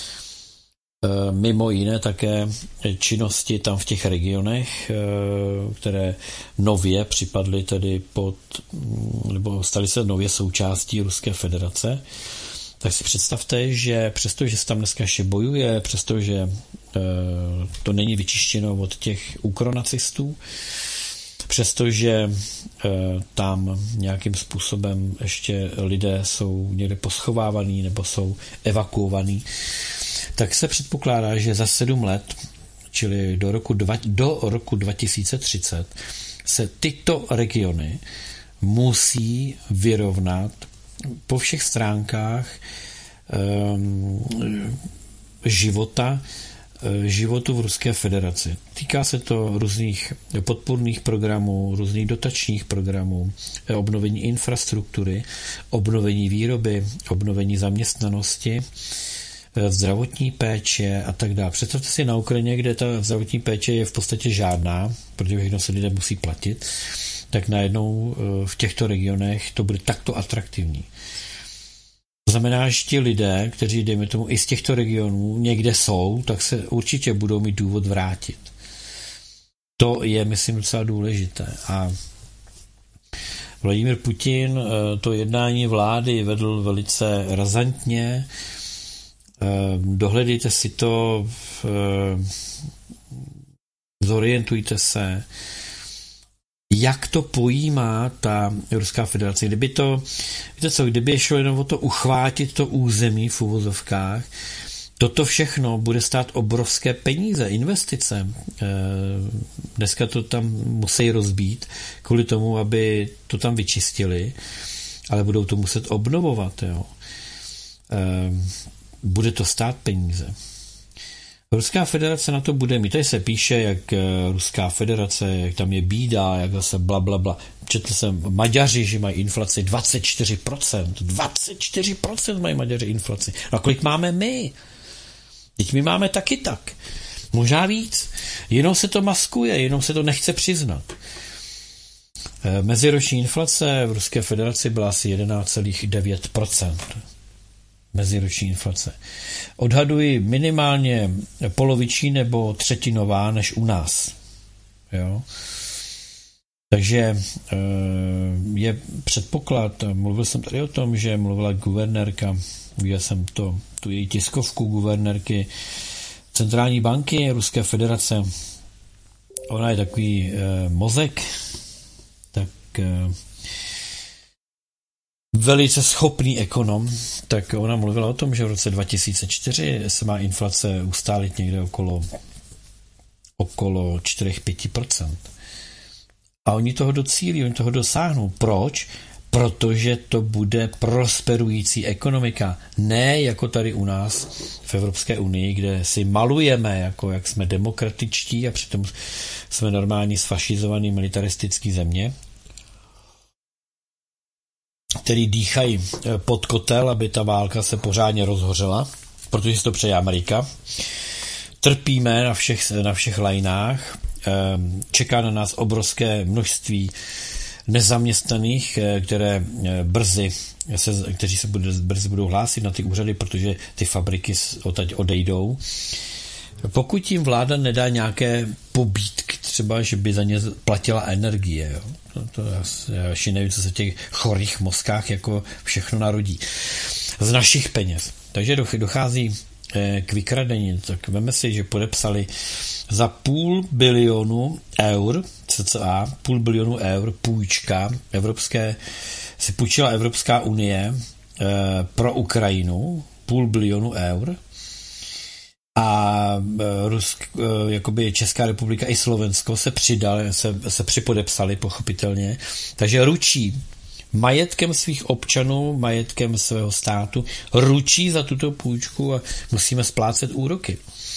mimo jiné také činnosti tam v těch regionech, které nově připadly tedy pod, nebo staly se nově součástí Ruské federace. Tak si představte, že přestože se tam dneska ještě bojuje, přestože to není vyčištěno od těch ukronacistů, přestože tam nějakým způsobem ještě lidé jsou někde poschovávaní nebo jsou evakuovaní, tak se předpokládá, že za sedm let, čili do roku, dva, do roku dva tisíce třicet, se tyto regiony musí vyrovnat po všech stránkách um, života, životu v Ruské federaci. Týká se to různých podpůrných programů, různých dotačních programů, obnovení infrastruktury, obnovení výroby, obnovení zaměstnanosti, zdravotní péče a tak dále. Představte si na Ukrajině, kde ta zdravotní péče je v podstatě žádná, protože všechno se lidé musí platit, tak najednou v těchto regionech to bude takto atraktivní. To znamená, že ti lidé, kteří, dejme tomu, i z těchto regionů někde jsou, tak se určitě budou mít důvod vrátit. To je, myslím, docela důležité. A Vladimír Putin to jednání vlády vedl velice razantně. Dohledejte si to, zorientujte se, jak to pojímá ta Ruská federace. Kdyby to, víte co, kdyby šlo jenom o to uchvátit to území v uvozovkách, toto všechno bude stát obrovské peníze, investice. Dneska to tam musí rozbít kvůli tomu, aby to tam vyčistili. ale budou to muset obnovovat. Jo. Bude to stát peníze. Ruská federace na to bude mít. Tady se píše, jak Ruská federace, jak tam je bída, jak zase bla, bla, bla. Četl jsem Maďaři, že mají inflaci dvacet čtyři procent. dvacet čtyři procent mají Maďaři inflaci. A kolik máme my? Teď my máme taky tak. Možná víc. Jenom se to maskuje, jenom se to nechce přiznat. Meziroční inflace v Ruské federaci byla asi jedenáct celá devět procent. Meziroční inflace. Odhaduji minimálně poloviční nebo třetinová než u nás. Jo? Takže je předpoklad, mluvil jsem tady o tom, že mluvila guvernérka, viděl jsem to, tu její tiskovku guvernérky Centrální banky Ruské federace. Ona je takový eh, mozek, tak eh, velice schopný ekonom, tak ona mluvila o tom, že v roce dva tisíce čtyři se má inflace ustálit někde okolo okolo čtyři až pět procent. A oni toho docílí, oni toho dosáhnou. Proč? Protože to bude prosperující ekonomika. Ne jako tady u nás v Evropské unii, kde si malujeme, jako jak jsme demokratičtí a přitom jsme normální sfašizovaný militaristický země, který dýchají pod kotel, aby ta válka se pořádně rozhořela, protože si to přeje Amerika. Trpíme na všech, na všech lajnách, čeká na nás obrovské množství nezaměstnaných, které brzy se, kteří se bude, brzy budou hlásit na ty úřady, protože ty fabriky odtaď odejdou. Pokud jim vláda nedá nějaké pobídky, třeba, že by za ně platila energie, jo. To, to já ještě nevím, co se v těch chorých mozkách jako všechno narodí. Z našich peněz. Takže dochází k vykradení. Tak veme si, že podepsali za půl bilionu eur, cca půl bilionu eur půjčka evropské, si půjčila Evropská unie eh, pro Ukrajinu, půl bilionu eur, a Rusk, eh, jakoby Česká republika i Slovensko se přidali, se, se připodepsali pochopitelně, takže ručí majetkem svých občanů, majetkem svého státu, ručí za tuto půjčku a musíme splácet úroky.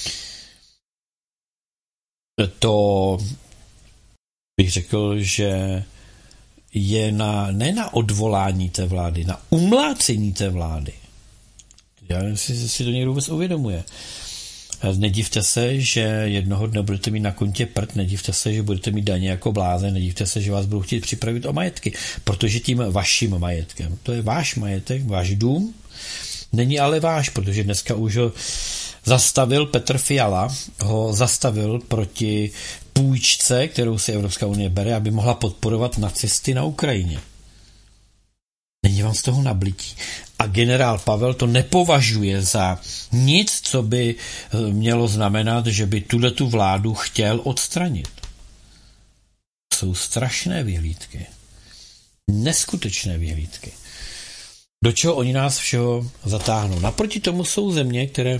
To bych řekl, že je na, ne na odvolání té vlády, na umlácení té vlády. Já nevím, jestli si to někdo vůbec uvědomuje. Nedivte se, že jednoho dne budete mít na kontě prd, nedivte se, že budete mít daně jako blázen, nedivte se, že vás budou chtít připravit o majetky, protože tím vaším majetkem, to je váš majetek, váš dům, není ale váš, protože dneska už ho zastavil Petr Fiala, ho zastavil proti půjčce, kterou si Evropská unie bere, aby mohla podporovat nacisty na Ukrajině. Není vám z toho nablití. A generál Pavel to nepovažuje za nic, co by mělo znamenat, že by tuhletu vládu chtěl odstranit. Jsou strašné vyhlídky. Neskutečné vyhlídky. Do čeho oni nás všeho zatáhnou. Naproti tomu jsou země, které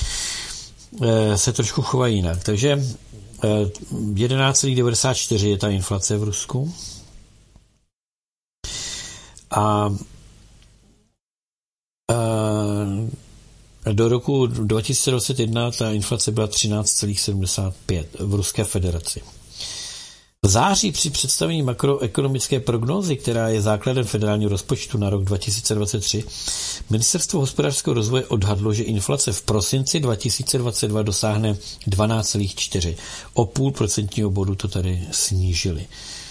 se trošku chovají jinak. Takže jedenáct celá devadesát čtyři je ta inflace v Rusku. A do roku dva tisíce dvacet jedna ta inflace byla třináct celá sedmdesát pět v Ruské federaci. V září při představení makroekonomické prognózy, která je základem federálního rozpočtu na rok dva tisíce dvacet tři, Ministerstvo hospodářského rozvoje odhadlo, že inflace v prosinci dva tisíce dvacet dva dosáhne dvanáct celá čtyři. O půl procentního bodu to tady snížili.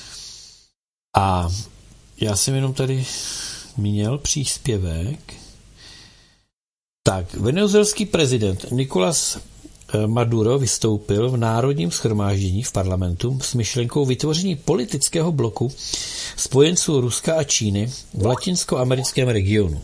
A já jsem jenom tady měl příspěvek. Tak, venezuelský prezident Nicolás Maduro vystoupil v Národním shromáždění v parlamentu s myšlenkou vytvoření politického bloku spojenců Ruska a Číny v latinskoamerickém regionu.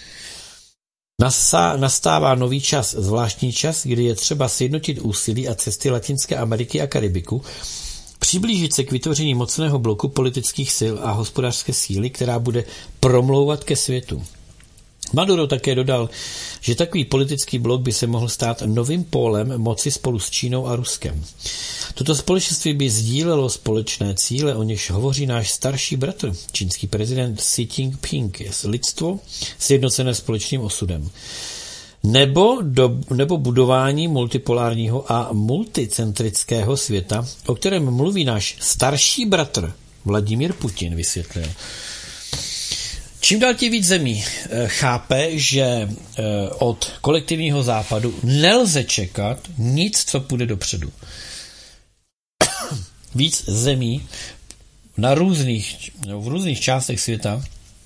Nastává nový čas, zvláštní čas, kdy je třeba sjednotit úsilí a cesty Latinské Ameriky a Karibiku, přiblížit se k vytvoření mocného bloku politických sil a hospodářské síly, která bude promlouvat ke světu. Maduro také dodal, že takový politický blok by se mohl stát novým pólem moci spolu s Čínou a Ruskem. Toto společenství by sdílelo společné cíle, o něž hovoří náš starší bratr, čínský prezident Xi Jinping, je lidstvo sjednocené společným osudem. Nebo, do, nebo budování multipolárního a multicentrického světa, o kterém mluví náš starší bratr Vladimír Putin, vysvětlil. Čím dál tím víc zemí chápe, že od kolektivního západu nelze čekat nic, co půjde dopředu. Víc zemí na různých, v různých částech světa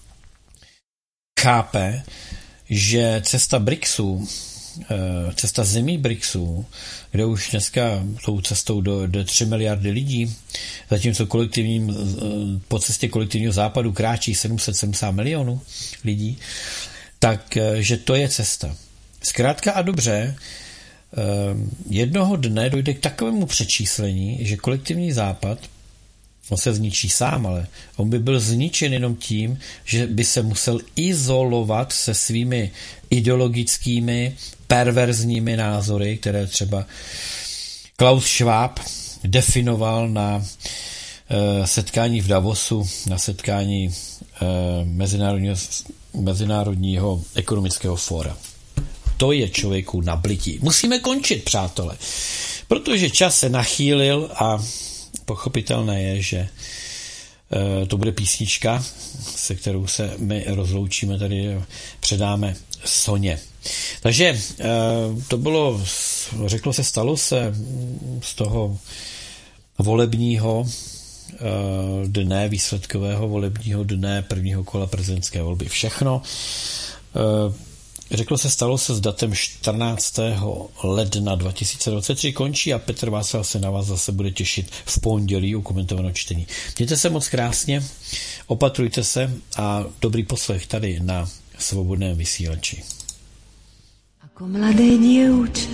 chápe, že cesta BRICSů, cesta zemí BRICSů, kde už dneska tou cestou do, do tři miliardy lidí, zatímco kolektivním, po cestě kolektivního západu kráčí sedm set sedmdesát milionů lidí, tak že to je cesta. Zkrátka a dobře, jednoho dne dojde k takovému přečíslení, že kolektivní západ, on se zničí sám, ale on by byl zničen jenom tím, že by se musel izolovat se svými ideologickými, perverzními názory, které třeba Klaus Schwab definoval na uh, setkání v Davosu, na setkání uh, mezinárodního, mezinárodního ekonomického fóra. To je člověku nablití. Musíme končit, přátelé, protože čas se nachýlil a pochopitelné je, že uh, to bude písnička, se kterou se my rozloučíme, tady předáme Soně. Takže uh, to bylo, řeklo se, stalo se z toho volebního uh, dne, výsledkového volebního dne prvního kola prezidentské volby všechno. Uh, Řeklo se, stalo se s datem čtrnáctého ledna dva tisíce dvacet tři, končí a Petr Václav se na vás zase bude těšit v pondělí u komentovaného čtení. Mějte se moc krásně, opatrujte se a dobrý poslech tady na Svobodném vysílači. Ako mladé dievča,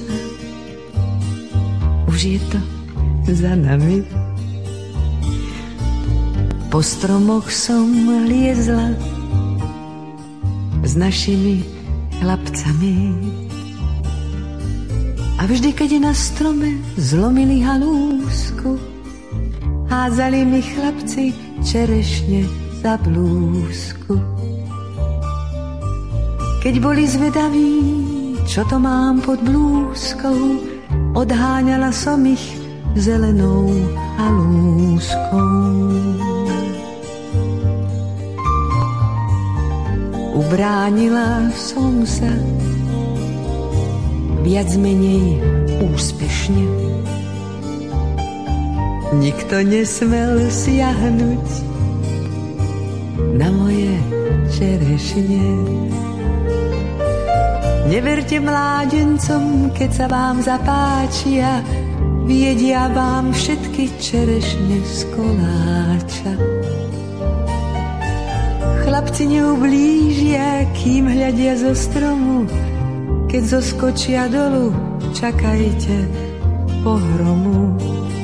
už je to za nami. Po stromoch som liezla s našimi chlapcami. A vždy, keď na strome zlomili halúsku, hádzali mi chlapci čerešne za blúzku. Keď boli zvedaví, čo to mám pod blúzkou, odháňala som ich zelenou halúskou. Ubránila som sa viac menej úspešne. Nikto nesmel siahnuť na moje čerešne. Neverte mládencom, keď sa vám zapáčia, viedia vám všetky čerešne z koláča. Chlapci neublížia, kým hľadia zo stromu, keď zoskočia dolu, čakajte pohromu.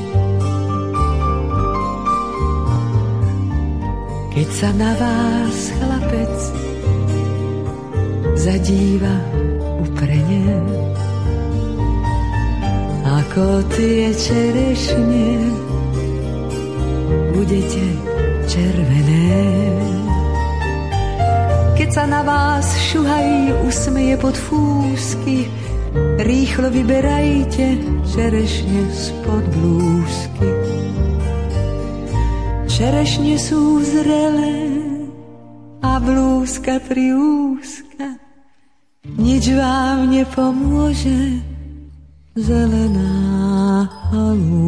Keď sa na vás chlapec zadíva uprene, ako tie čerešne budete červené. Keď sa na vás šuhaj usmeje pod fúsky, rýchlo vyberajte čerešne spod blúzky. Čerešne sú zrelé a blúzka triúzka, nič vám nepomôže, zelená halúska.